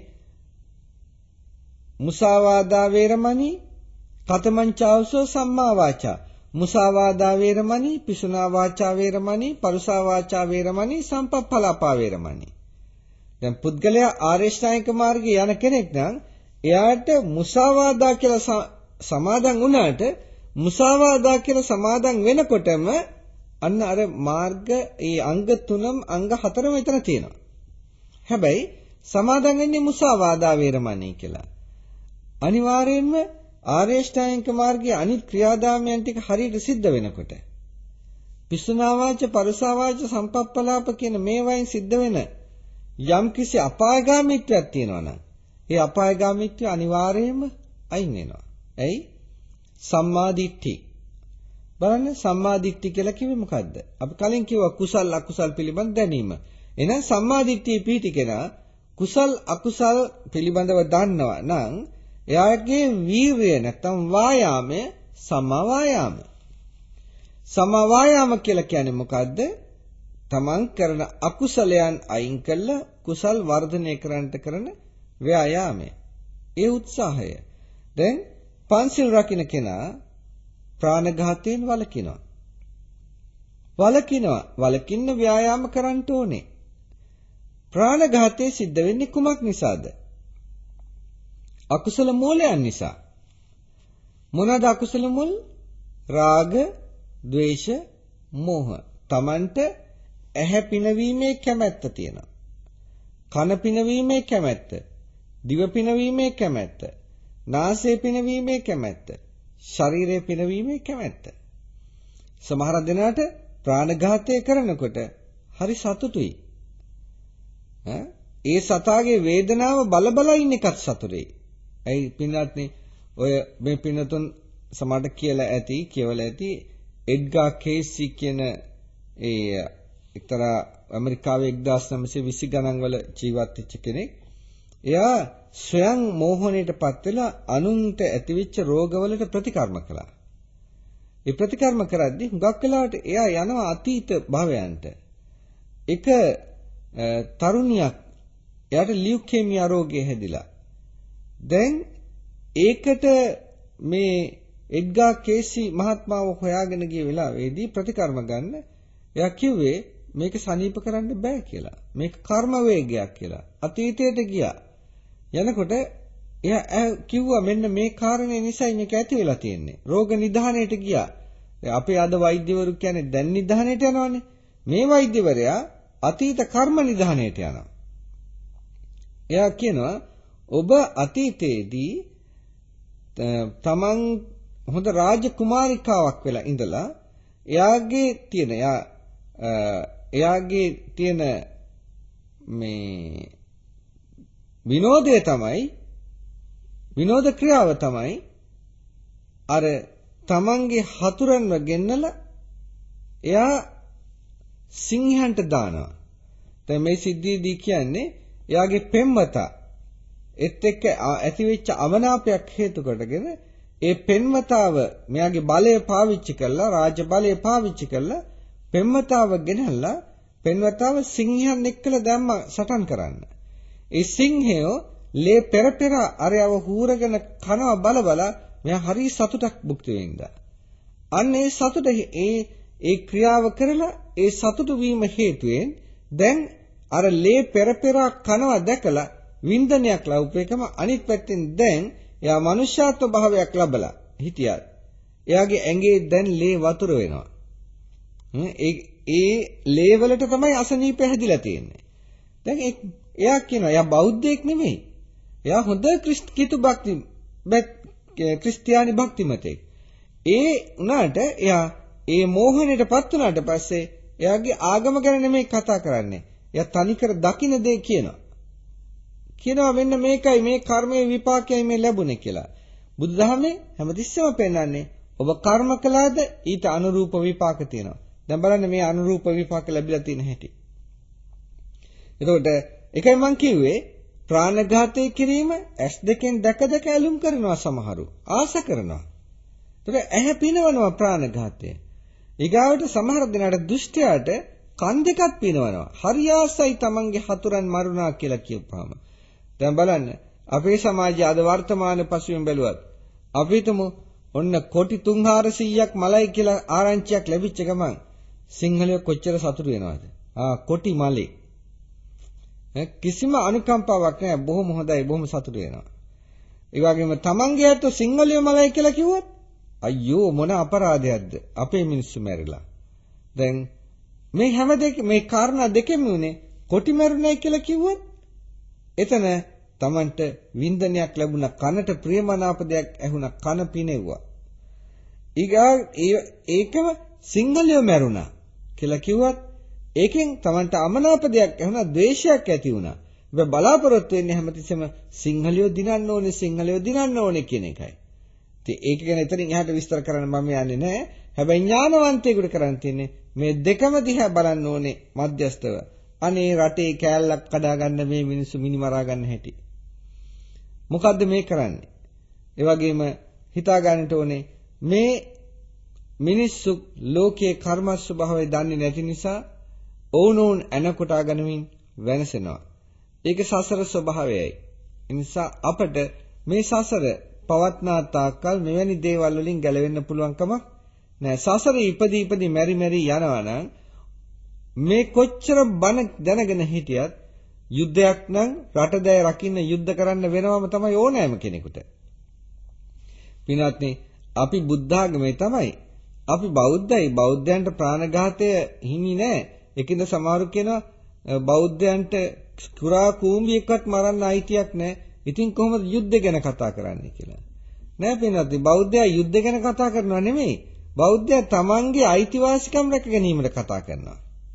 මුසාවාදා වේරමණී, කතමංචාවසෝ සම්මා වාචා. මුසාවාදා වේරමණී, පිසුනා වාචා වේරමණී, පරුසා වාචා වේරමණී, සම්පප්පලාපා වේරමණී. දැන් පුද්ගලයා ආර්ය අෂ්ටාංගික මාර්ගයේ යන කෙනෙක් නම් එයාට මුසාවාදා කියලා සමාදන් වුණාට මුසාවාදා කියලා සමාදන් වෙනකොටම අන්න අර මාර්ග ඒ අංග තුනම අංග හතරම එතන තියෙනවා. හැබැයි සමාදන් වෙන්නේ මුසාවාදා වේරමණී කියලා. අනිවාර්යයෙන්ම ආර්ය අෂ්ටාංගික මාර්ගයේ අනිත් ක්‍රියාදාමයන් ටික හරියට සිද්ධ වෙනකොට පිසුනාවාච, පරුසාවාච, සම්පප්පලාප කියන මේවායින් සිද්ධ වෙන යම් කිසි අපායගාමීත්වයක් තියෙනවා නම් ඒ අපායගාමීත්වය අනිවාර්යයෙන්ම අයින් වෙනවා. ඇයි? සම්මා දිට්ඨි. බලන්න සම්මා දිට්ඨි කියලා කිව්වේ මොකද්ද? අපි කලින් කිව්වා කුසල් අකුසල් පිළිබඳ දැනීම. එහෙනම් සම්මා දිට්ඨිය පිහිටි කෙනා කුසල් අකුසල් පිළිබඳව දන්නවා නම් එයාගේ වීර්යය නැත්නම් වායාමය සම්මා වායාම. සම්මා වායාම කියලා කියන්නේ මොකද්ද? තමන් කරන අකුසලයන් අයින් කළා කුසල් වර්ධනය කරන්නට කරන ව්‍යායාමය. ඒ උත්සාහය. දැන් පංචිල් රකින්න කෙනා ප්‍රාණඝාතයෙන් වළකිනවා. වළකිනවා. වළකින්න ව්‍යායාම කරන්න ඕනේ. ප්‍රාණඝාතය සිද්ධ වෙන්නේ කුමක් නිසාද? අකුසල මූලයන් නිසා. මොනවාද අකුසල මුල්? රාග, ద్వේෂ, මෝහ. Tamanට ඇහැ පිනවීමේ කැමැත්ත තියෙනවා. කන පිනවීමේ කැමැත්ත. දිව පිනවීමේ කැමැත්ත. නාසය පිනවීමේ කැමැත්ත. ශරීරය පිනවීමේ කැමැත්ත. සමහර දෙනාට ප්‍රාණඝාතය කරනකොට හරි සතුටුයි. ඒ සතාගේ වේදනාව බල බල ඉන්න එකත් සතුටුයි. ඇයි පින්වත්නි ඔය මේ පින්නතුන් සමහරට කියලා ඇති කියවල ඇති එඩ්ගා කේසි කියන ඒ එක්තරා ඇමරිකාවේ එක්දාස් නවසිය විසි ගණන් වල ජීවත් වෙච්ච කෙනෙක්. එයා ස්වයං මෝහණයටපත් වෙලා අනුන්ට ඇතිවෙච්ච රෝගවලට ප්‍රතිකර්ම කළා. ඒ ප්‍රතිකර්ම කරද්දී හුඟක් වෙලාවට එයා යනවා අතීත භවයන්ට. එක තරුණියක් එයාට ලියුකේමියා රෝගය හැදිලා. දැන් ඒකට මේ එඩ්ගා කේසි මහත්මාව හොයාගෙන ගිය වෙලාවේදී ප්‍රතිකර්ම ගන්න එයා කිව්වේ මේක සනීප කරන්න බෑ කියලා. මේක කර්ම වේගයක් කියලා. අතීතයට ගියා. යනකොට එයා කිව්වා මෙන්න මේ කාරණේ නිසායි මේක ඇති වෙලා තියෙන්නේ. රෝග නිදානයට ගියා. අපේ අද වෛද්‍යවරු කියන්නේ දැන් නිදානයට යනවානේ. මේ වෛද්‍යවරයා අතීත කර්ම නිදානයට යනවා. එයා කියනවා ඔබ අතීතයේදී තමන් හොඳ රාජකුමාරිකාවක් වෙලා ඉඳලා එයාගේ තියෙන එයා එයාගේ තියෙන මේ විනෝදය තමයි විනෝද ක්‍රියාව තමයි අර තමන්ගේ හතුරන්ව ගෙන්නලා එයා සිංහයන්ට දානවා. දැන් මේ සිද්ධියේදී කියන්නේ එයාගේ පෙම්වතා එත් එක්ක ඇතිවෙච්ච අවනාපයක් හේතු කොටගෙන ඒ පෙම්වතාව මෙයාගේ බලය පාවිච්චි කරලා රාජ බලය පාවිච්චි කරලා පෙම්වතාව ගෙනල්ලා පෙම්වතාව සිංහයන් එක්කලා දැම්ම සටන් කරන්න. ඒ සිංහයෝ ලේ පෙර පෙර අරයව හූරගෙන කනවා බල බල මෙයා හරි සතුටක් භුක්ති විඳා. අන්න ඒ සතුට ඒ ඒ ක්‍රියාව කරලා ඒ සතුට වීම හේතුවෙන් දැන් අර ලේ පෙර පෙර කනවා දැකලා වින්දනයක් ලැබුපේකම අනිත් පැත්තෙන් දැන් එයා මනුෂ්‍යත්ව භාවයක් ලැබලා හිටියා. එයාගේ ඇඟේ දැන් ලේ වතුර වෙනවා. ඒ ඒ ලේ වලට තමයි අසනීප හැදිලා තියෙන්නේ. දැන් එයා කියනවා එයා බෞද්ධයෙක් නෙමෙයි. එයා හොඳ ක්‍රිස්තියානි භක්ති ක්‍රිස්තියානි භක්තිමතෙක්. ඒ උනාට එයා ඒ මෝහණයටපත් වුණාට පස්සේ එයාගේ ආගම ගැන නෙමෙයි කතා කරන්නේ. එයා තනිකර දකින්න දේ කියනවා. කියනවා මෙන්න මේකයි මේ කර්මයේ විපාකයයි මේ ලැබුණේ කියලා. බුදුදහමේ හැමතිස්සෙම පෙන්නන්නේ ඔබ කර්ම කළාද ඊට අනුරූප විපාක තියෙනවා. දැන් බලන්න මේ අනුරූප විපාක ලැබිලා තියෙන හැටි. එතකොට එකයි මම කිව්වේ ප්‍රාණඝාතය කිරීම ඇස් දෙකෙන් දැක දැක ඇලුම් කරනවා සමහරු. ආස කරනවා. එතකොට ඇහැ පිනවනවා ප්‍රාණඝාතය. ඊගාවට සමහර දිනකට දුෂ්ටයාට කන් දෙකක් පිනවනවා. හරි ආසයි තමන්ගේ හතුරන් මරුණා කියලා කියපුවාම. දැන් බලන්න අපේ සමාජයේ අද වර්තමාන පසුබිම බැලුවත් අපිටම ඔන්න කොටි තුන් හාරසීයක් මලයි කියලා ආරංචියක් ලැබිච්ච ගමන් සිංහලයෝ කොච්චර සතුටු වෙනවද? ආ කොටි මලේ. කිසිම අනුකම්පාවක් නැහැ. බොහොම හොඳයි. බොහොම සතුටු වෙනවා. ඒ වගේම තමන්ගේ අත සිංහලයෝ මලයි කියලා කිව්වොත් අයියෝ මොන අපරාධයක්ද? අපේ මිනිස්සු මැරිලා. දැන් මේ හැම දෙක මේ කාරණා දෙකෙම උනේ කොටි මරුණයි කියලා කිව්වොත් එතන තමන්ට වින්දනයක් ලැබුණා, කනට ප්‍රියමනාප දෙයක් ඇහුණා, කන පිනෙව්වා. ඊගා ඒකම සිංහලයෝ මැරුණා කියලා කිව්වත් ඒකෙන් තමන්ට අමනාප දෙයක් ඇහුණා, ද්වේෂයක් ඇති වුණා. ඔබ බලාපොරොත්තු වෙන්නේ හැමතිස්සෙම සිංහලයෝ දිනන්න ඕනේ, සිංහලයෝ දිනන්න ඕනේ කියන එකයි. ඉතින් ඒක ගැන එතනින් එහාට විස්තර කරන්න මම යන්නේ නැහැ. හැබැයි ඥානවන්තයෙකුට කරන්න තියෙන්නේ මේ දෙකම දිහා බලන්න ඕනේ මධ්‍යස්තව. අනේ රටේ කෑල්ලක් කඩා ගන්න මේ මිනිස්සු මිනිමරා ගන්න හැටි. මොකද්ද මේ කරන්නේ? ඒ වගේම හිතා ගන්නට ඕනේ මේ මිනිස්සු ලෝකයේ කර්ම ස්වභාවය දන්නේ නැති නිසා ඕනෝන් අනකොටා ගනිමින් වෙනසෙනවා. ඒක සසර ස්වභාවයයි. ඒ නිසා අපට මේ සසර පවත්නා තාක්කල් මෙවැනි දේවල් වලින් ගැලවෙන්න පුළුවන් කමක් නෑ. සසරේ ඉපදී ඉපදී මෙරි මෙරි යනවා නම් මේ කොච්චර බණ දැනගෙන හිටියත් යුද්ධයක් නම් රටදැය රකින්න යුද්ධ කරන්න වෙනවම තමයි ඕනෑම කෙනෙකුට. පින්වත්නි අපි බුද්ධාගමේ තමයි. අපි බෞද්ධයි. බෞද්ධයන්ට ප්‍රාණඝාතය හිමි නෑ. ඒකින්ද සමහරු කියනවා බෞද්ධයන්ට කුරා කූඹියක්වත් මරන්න අයිතියක් නෑ. ඉතින් කොහොමද යුද්ධ ගැන කතා කරන්නේ කියලා. නෑ පින්වත්නි බෞද්ධයා යුද්ධ ගැන කතා කරනවා නෙමෙයි. බෞද්ධයා තමන්ගේ අයිතිවාසිකම් රැක ගැනීමට කතා කරනවා.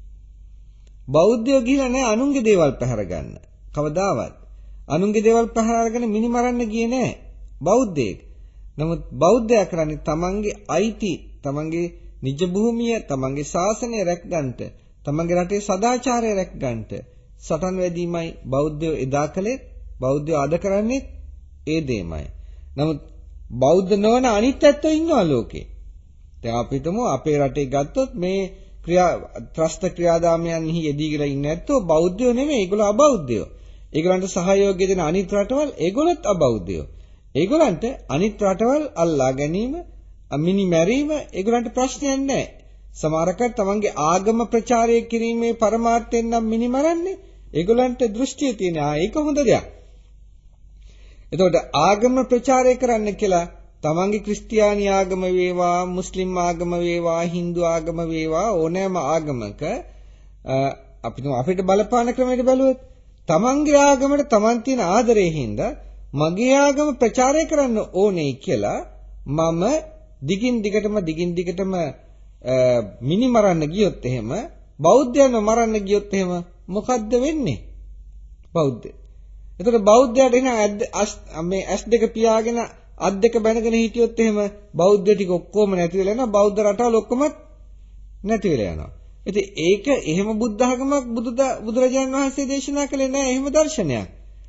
බෞද්ධයෝ ගිහිලා නෑ අනුන්ගේ දේවල් පැහැර ගන්න. කවදාවත්. අනුන්ගේ දේවල් පැහැර අරගෙන මිනි මරන්න ගියේ නෑ බෞද්ධයෙක්. නමුත් බෞද්ධයා කරන්නේ තමන්ගේ අයිති, තමන්ගේ නිජ භූමිය, තමන්ගේ ශාසනය රැක ගන්නට, තමන්ගේ රටේ සදාචාරය රැක ගන්නට සටන් වැදීමයි බෞද්ධයෝ එදා කළේ. බෞද්ධයෝ අද කරන්නේ ඒ දෙයමයි. නමුත් බෞද්ධ නොවන අනිත් ඇත්තෝ ඉන්නවා ලෝකේ. දැන් අපිටම අපේ රටේ ගත්තොත් මේ ක්‍රියා ත්‍රස්ත ක්‍රියාදාමයන්හි යෙදී කියලා ඉන්නේ නැත්තෝ බෞද්ධයෝ නෙමෙයි, ඒගොල්ලෝ අබෞද්ධයෝ. ඒගොල්ලන්ට සහයෝගය දෙන අනිත් රටවල් ඒගොල්ලොත් අබෞද්ධයෝ. ඒගොල්ලන්ට අනිත් රටවල් අල්ලා ගැනීම, මිනි මැරීම ඒගොල්ලන්ට ප්‍රශ්නයක් නැහැ. සමහරකට තමන්ගේ ආගම ප්‍රචාරය කිරීමේ පරමාර්ථයෙන් නම් මිනි මරන්නේ. ඒගොල්ලන්ට දෘෂ්ටිය තියෙන. ආ ඒක හොඳ දෙයක්. එතකොට ආගම ප්‍රචාරය කරන්න කියලා තමන්ගේ ක්‍රිස්තියානි ආගම වේවා, මුස්ලිම් ආගම වේවා, Hindu ආගම වේවා ඕනෑම ආගමක අපිට අපිට බලපාන ක්‍රමයට බැලුවොත් තමන්ගේ ආගමට තමන් තියෙන ආදරයෙන් හින්දා මගේ ආගම ප්‍රචාරය කරන්න ඕනේ කියලා මම දිගින් දිගටම දිගින් දිගටම මිනි මරන්න ගියොත් එහෙම බෞද්ධයන්ව මරන්න ගියොත් එහෙම මොකද්ද වෙන්නේ? බෞද්ධ. එතකොට බෞද්ධයාට එන මේ ඇස් දෙක පියාගෙන අත් දෙක බැනගෙන හිටියොත් එහෙම බෞද්ධ ටික ඔක්කොම නැති වෙලා යනවා. බෞද්ධ රටවල ඔක්කොම නැති වෙලා යනවා. ඉතින් ඒක එහෙම බුද්ධ ධර්මයක් බුදුරජාණන් වහන්සේ දේශනා කළේ නැහැ. එහෙම දර්ශනයක්.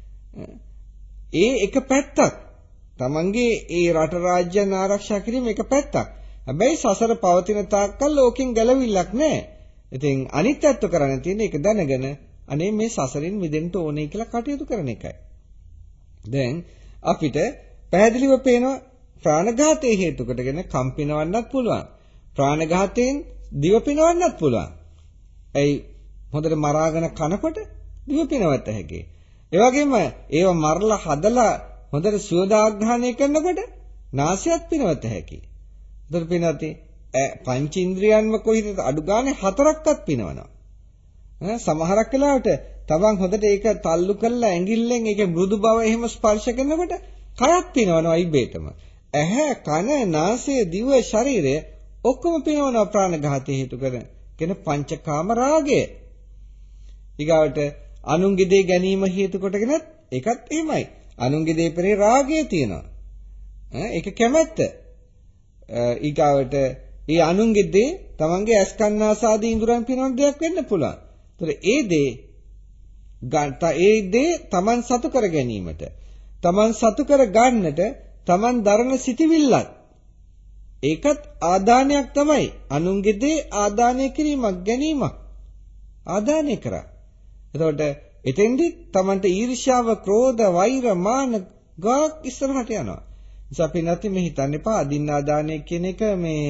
ඒ එක පැත්තක්. තමන්ගේ ඒ රට රාජ්‍යයන් ආරක්ෂා කිරීම එක පැත්තක්. හැබැයි සසර පවතින තාක්කල් ලෝකෙන් ගැලවිල්ලක් නැහැ. ඉතින් අනිත් පැත්ත කරන්න තියෙන්නේ ඒක දැනගෙන අනේ මේ සසරින් මිදෙන්න ඕනේ කියලා කටයුතු කරන එකයි. දැන් අපිට පැහැදිලිව පේනවා ප්‍රාණඝාතයේ හේතු කොටගෙන කම්පිනවන්නත් පුළුවන්. ප්‍රාණඝාතයෙන් දිව පිනවන්නත් පුළුවන්. ඒ හොඳට මරාගෙන කනකොට දිව පිනවත හැකියි. ඒ වගේම ඒව මරලා හදලා හොඳට සුවදාග්‍රහණය කරනකොට නාසයත් පිනවත හැකියි. ඒතර පිනවති පංචේන්ද්‍රයන්ම කොයිද අඩු ගානේ හතරක්වත් පිනවනවා. ඈ සමහරක් වෙලාවට තමන් හොඳට ඒක තල්ලු කරලා ඇඟිල්ලෙන් ඒක මෘදු බව එහෙම ස්පර්ශ කරනකොට කයත් පිනවනවා ඉබේටම. ඇහැ, කන, නාසය, දිව, ශරීරය ඔක්කොම පිනවනවා ප්‍රාණඝාතය හේතු කරගෙන. කියන පංචකාම රාගය. ඊගාවට අනුන්ගේ දේ ගැනීම හේතු කොටගෙනත් ඒකත් එහෙමයි. අනුන්ගේ දේ පෙරේ රාගය තියෙනවා. ඈ ඒක කැමැත්ත. ඊගාවට ඒ අනුන්ගේ දේ තමන්ගේ ඇස් කන් නාස ආදී ඉඳුරන් පිනවන දෙයක් වෙන්න පුළුවන්. ඒතර ඒ දේ ගන්ට ඒ දේ තමන් සතු කර ගැනීමට තමන් සතු කර ගන්නට තමන් දරන සිටිවිල්ලක් ඒකත් ආදානයක් තමයි. අනුන්ගේ දේ ආදානය කිරීමක් ගැනීමක් ආදානය කරා. එතකොට එතෙන්දි තමන්ට ඊර්ෂ්‍යාව, ක්‍රෝධ, වෛර, මාන ගාක් ඉස්සරහට යනවා. නිසා අපි නැති මේ හිතන්න එපා අදින්නාදානය කියන එක මේ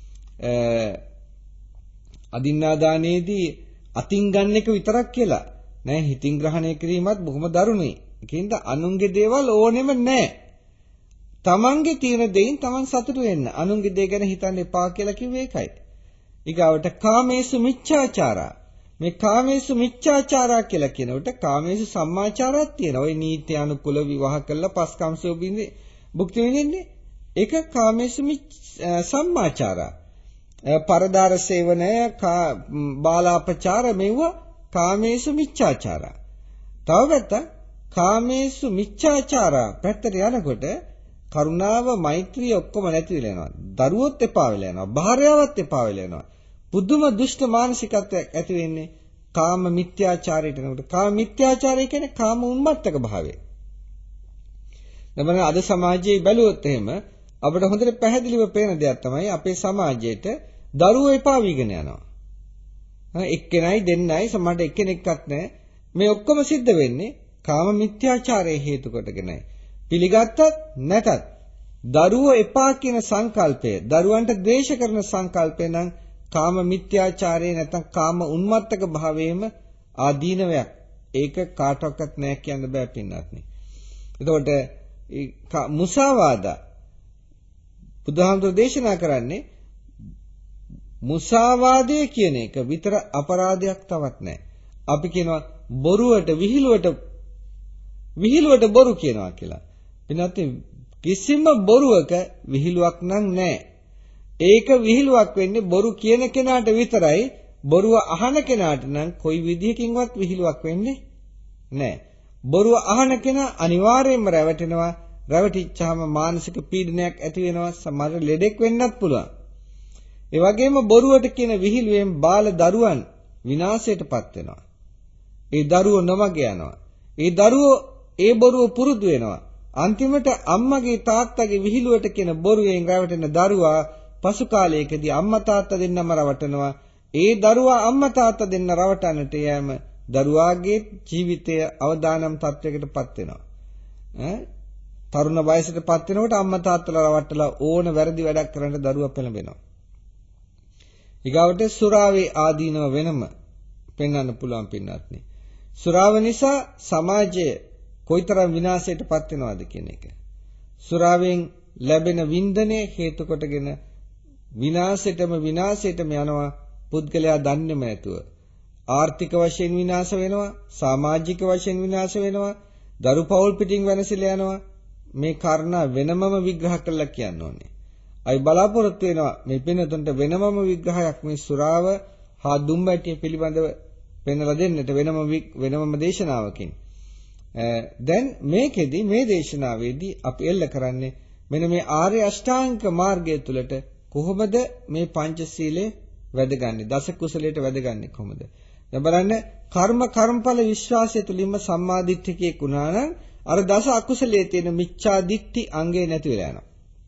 අදින්නාදානයේදී අතින් ගන්න එක විතරක් කියලා නෑ. හිතින් ග්‍රහණය කිරීමත් බොහොම දරුණුයි. ඒකින්ද අනුන්ගේ දේවල් ඕනෙම නෑ. තමන්ගේ තියෙන දෙයින් තමන් සතුටු වෙන්න. අනුන්ගේ දේ ගැන හිතන්න එපා කියලා කිව්වේ ඒකයි. ඊගාවට කාමේසු මිච්ඡාචාරා. මේ කාමේසු මිච්ඡාචාරා කියලා කියනකොට කාමේසු සම්මාචාරයක් තියෙනවා. ওই නීති අනුකූල විවාහ කළා පස්කම් සෝබින්දේ භුක්ති විඳින්නේ. ඒක කාමේසු සම්මාචාරා. පරදාර සේවනය, බාලාපචාර මෙවුව කාමේසු මිච්ඡාචාරා. තව පැත්තක් කාමේසු මිච්ඡාචාරා පැත්තට යනකොට කරුණාව, මෛත්‍රිය ඔක්කොම නැති වෙලා යනවා. දරුවොත් එපා වෙලා යනවා. භාර්යාවත් එපා වෙලා යනවා. පුදුම දුෂ්ට මානසිකත්වයක් ඇති වෙන්නේ කාම මිත්‍යාචාරයට යනකොට. කාම මිත්‍යාචාරය කියන්නේ කාම උන්මත්තක භාවය. දැන් අද සමාජයේ බැලුවොත් එහෙම අපිට හොඳට පැහැදිලිව පේන දෙයක් තමයි අපේ සමාජයේට දරුවෝ එපා වීගෙන යනවා. එක්කෙනයි දෙන්නයි සමහරට එක්කෙනෙක්වත් නැහැ. මේ ඔක්කොම සිද්ධ වෙන්නේ කාම මිත්‍යාචාරයේ හේතු කොටගෙනයි. පිළිගත්තත් නැතත් දරුවෝ එපා කියන සංකල්පය, දරුවන්ට ද්වේෂ කරන සංකල්පය නම් කාම මිත්‍යාචාරයේ නැත්නම් කාම උන්මත්තක භාවයේම ආදීනවයක්. ඒක කාටවත් නැහැ කියන්න බෑ පින්නත්නි. එතකොට මුසාවාදා බුදුහාමුදුරේ දේශනා කරන්නේ මුසාවාදය කියන එක විතර අපරාධයක් තවත් නැහැ. අපි කියනවා බොරුවට විහිළුවට විහිළුවට බොරු කියනවා කියලා. එනත් කිසිම බොරුවක විහිළුවක් නම් නැහැ. ඒක විහිළුවක් වෙන්නේ බොරු කියන කෙනාට විතරයි. බොරුව අහන කෙනාට නම් කොයි විදිහකින්වත් විහිළුවක් වෙන්නේ නැහැ. බොරුව අහන කෙනා අනිවාර්යයෙන්ම රැවටෙනවා. රැවටිච්චාම මානසික පීඩනයක් ඇති වෙනවා. සමහර ලෙඩෙක් වෙන්නත් පුළුවන්. ඒ වගේම බොරුවට කියන විහිළුවෙන් බාල දරුවන් විනාශයටපත් වෙනවා. ඒ දරුවෝ නොමග යනවා. ඒ දරුවෝ ඒ බොරුව පුරුදු වෙනවා. අන්තිමට අම්මගේ තාත්තගේ විහිළුවට කියන බොරුවෙන් රැවටෙන දරුවා පසු කාලයකදී අම්මා තාත්තා දෙන්නම රවටනවා. ඒ දරුවා අම්මා තාත්තා දෙන්න රවටන්නට යෑම දරුවාගේ ජීවිතය අවදානම් තත්වයකටපත් වෙනවා. ඈ තරුණ වයසටපත් වෙනකොට අම්මා තාත්තලා රවට්ටලා ඕන වැරදි වැඩක් කරන්න දරුවා පෙළඹෙනවා. ඊගාවට සුරාවේ ආදීනව වෙනම පෙන්වන්න පුළුවන් පින්නත්නි. සුරාව නිසා සමාජය කොයිතරම් විනාශයටපත් වෙනවද කියන එක. සුරාවෙන් ලැබෙන වින්දනය හේතු කොටගෙන විනාශයටම විනාශයටම යනවා පුද්ගලයා දන්නේම නැතුව. ආර්ථික වශයෙන් විනාශ වෙනවා, සමාජික වශයෙන් විනාශ වෙනවා, දරු පවුල් පිටින් වෙනසිලා යනවා. මේ කාරණා වෙනමම විග්‍රහ කරලා කියන්න ඕනේ. අයි බලාපොරොත්තු වෙනවා මේ පින්නතුන්ට වෙනමම විග්‍රහයක් මේ සුරාව හා දුම්බැටිය පිළිබඳව පෙන්වලා දෙන්නට වෙනම වෙනමම දේශනාවකින්. දැන් මේකෙදි මේ දේශනාවේදී අපි එල්ල කරන්නේ මෙන්න මේ ආර්ය අෂ්ටාංග මාර්ගය තුලට කොහොමද මේ පංචශීලයේ වැදගන්නේ, දස කුසලයට වැදගන්නේ කොහොමද? දැන් බලන්න කර්ම කර්මඵල විශ්වාසය තුලින්ම සම්මාදිට්ඨිකයෙක් වුණා නම් අර දස අකුසලයේ තියෙන මිච්ඡා දිට්ඨි අංගේ නැති වෙලා යනවා.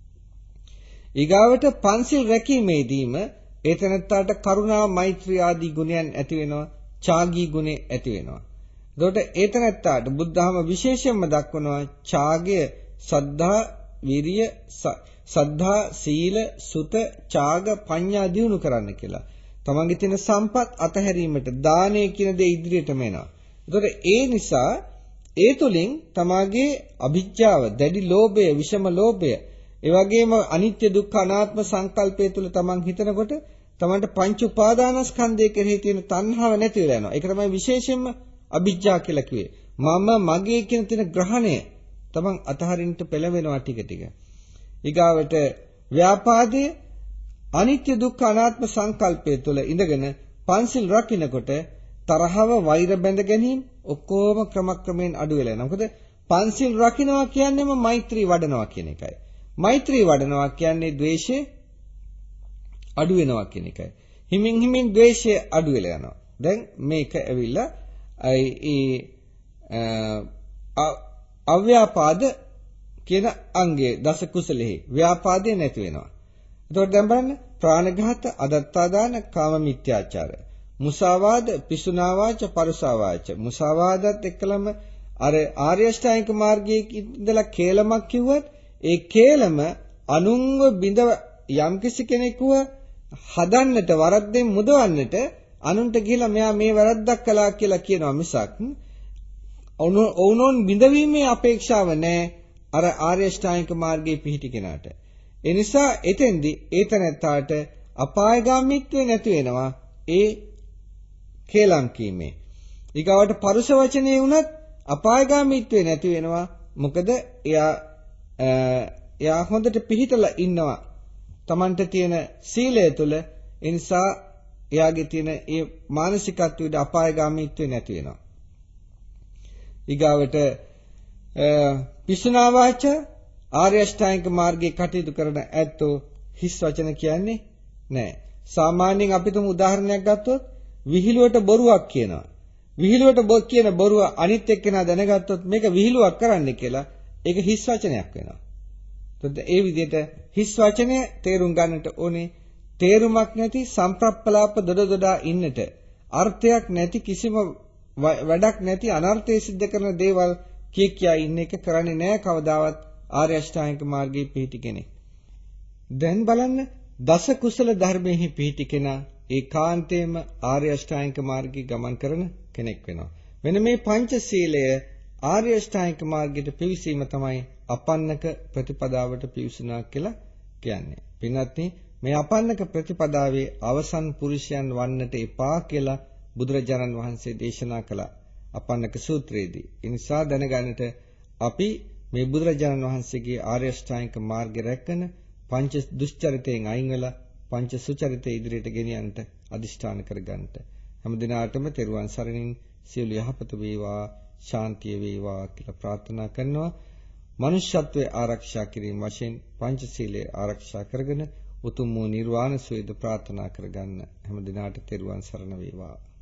ඊගාවට පන්සිල් රැකීමේදීම ඒතනත්තාට කරුණා මෛත්‍රී ආදී ගුණයන් ඇති වෙනවා, ඡාගී ගුණේ ඇති වෙනවා. එතකොට ඒතනත්තාට බුද්ධහම විශේෂයෙන්ම දක්වනවා ඡාගය, සද්ධා, විරිය, සද්ධා, සීල, සුත, ඡාග, පඤ්ඤා දියුණු කරන්න කියලා. තමන්ගේ තියෙන සම්පත් අතහැරීමට දානය කියන දේ ඉදිරියටම එනවා. එතකොට ඒ නිසා ඒ තුලින් තමාගේ අභිජ්ජාව, දැඩි ලෝභය, විෂම ලෝභය, ඒ වගේම අනිත්‍ය දුක්ඛ අනාත්ම සංකල්පය තුල තමන් හිතනකොට තමන්ට පංච උපාදානස්කන්ධය කෙරෙහි තියෙන තණ්හාව නැති වෙලා යනවා. ඒක තමයි විශේෂයෙන්ම අභිජ්ජා කියලා කිව්වේ. මම මගේ කියන තියෙන ග්‍රහණය තමන් අතහරින්න පෙළඹෙනවා ටික ටික. ඊගාවට ව්‍යාපාදයේ අනිත්‍ය දුක්ඛ අනාත්ම සංකල්පය තුළ ඉඳගෙන පන්සිල් රකින්නකොට තරහව, වෛර බැඳ ගැනීම ඔක්කොම ක්‍රමක්‍රමයෙන් අඩු වෙලා යනවා. මොකද පන්සිල් රකින්නවා කියන්නේම මෛත්‍රී වඩනවා කියන එකයි. මෛත්‍රී වඩනවා කියන්නේ ද්වේෂය අඩු වෙනවා කියන එකයි. හිමින් හිමින් ද්වේෂය අඩු වෙලා යනවා. දැන් මේක ඇවිල්ලා ඒ අව්‍යාපාද කියන අංගයේ දස කුසලෙහි ව්‍යාපාදේ නැති වෙනවා. එතකොට දැන් බලන්න ප්‍රාණඝාත, අදත්තාදාන, කාම මිත්‍යාචාර, මුසාවාද, පිසුනාවාච, පරුසාවාච. මුසාවාදත් එක්කලම අර ආර්ය අෂ්ටාංගික මාර්ගයේ ඉඳලා කේලමක් කිව්වත් ඒ කේලම අනුන්ව බිඳව යම්කිසි කෙනෙකුව හදන්නට, වරද්දෙන් මුදවන්නට අනුන්ට ගිහිලා මෙයා මේ වැරද්දක් කළා කියලා කියනවා මිසක් ඔවුනොන් බිඳවීමේ අපේක්ෂාව නැහැ අර ආර්ය අෂ්ටාංගික මාර්ගයේ පිහිටි කෙනාට. ඒ නිසා එතෙන්දී ඒතනත්තාට අපායගාමීත්වේ නැති වෙනවා ඒ කේලම් කීමේ. ඊගාවට පරුෂ වචනේ වුණත් අපායගාමීත්වේ නැති වෙනවා. මොකද එයා එයා හොඳට පිහිටලා ඉන්නවා Tamanට තියෙන සීලය තුළ. ඒ නිසා එයාගේ තියෙන ඒ මානසිකත්වයේ අපායගාමීත්වේ නැති වෙනවා. ඊගාවට පිසුනාවාච ආර්ය අෂ්ටාංගික මාර්ගයේ කටයුතු කරන ඇත්තෝ හිස් වචන කියන්නේ නැහැ. සාමාන්‍යයෙන් අපි තුමු උදාහරණයක් ගත්තොත් විහිළුවට බොරුවක් කියනවා. විහිළුවට බො කියන බොරුව අනිත් එක්කෙනා දැනගත්තොත් මේක විහිළුවක් කරන්න කියලා ඒක හිස් වචනයක් වෙනවා. එතකොට ඒ විදිහට හිස් වචනය තේරුම් ගන්නට ඕනේ. තේරුමක් නැති සම්ප්‍රප්පලාප දොඩ දොඩා ඉන්නට, අර්ථයක් නැති කිසිම වැඩක් නැති අනර්ථය සිද්ධ කරන දේවල් කිය කියා ඉන්න එක කරන්නේ නැහැ කවදාවත් ආර්ය අෂ්ටාංගික මාර්ගයේ පිහිටි කෙනෙක්. දැන් බලන්න දස කුසල ධර්මයේ පිහිටි කෙනා ඒකාන්තයෙන්ම ආර්ය අෂ්ටාංගික මාර්ගයේ ගමන් කරන කෙනෙක් වෙනවා. මෙන්න මේ පංචශීලය ආර්ය අෂ්ටාංගික මාර්ගයට පිවිසීම තමයි අපන්නක ප්‍රතිපදාවට පිවිසුණා කියලා කියන්නේ. පින්වත්නි, මේ අපන්නක ප්‍රතිපදාවේ අවසන් පුරුෂයන් වන්නට එපා කියලා බුදුරජාණන් වහන්සේ දේශනා කළා අපන්නක සූත්‍රයේදී. ඒ නිසා දැනගන්නට අපි මේ බුදුරජාණන් වහන්සේගේ ආර්ය අෂ්ටාංගික මාර්ගය රැකගෙන පංච දුෂ්චරිතයෙන් අයින් වෙලා පංච සුචරිතය ඉදිරියට ගෙනියන්නට අදිෂ්ඨාන කරගන්නට හැම දිනාටම තෙරුවන් සරණින් සියලු යහපත වේවා, ශාන්තිය වේවා කියලා ප්‍රාර්ථනා කරනවා. මනුෂ්‍යත්වයේ ආරක්ෂා කිරීම වශයෙන් පංචශීලයේ ආරක්ෂා කරගෙන උතුම් වූ නිර්වාණ සුවය ප්‍රාර්ථනා කරගන්න හැම දිනාට තෙරුවන් සරණ වේවා.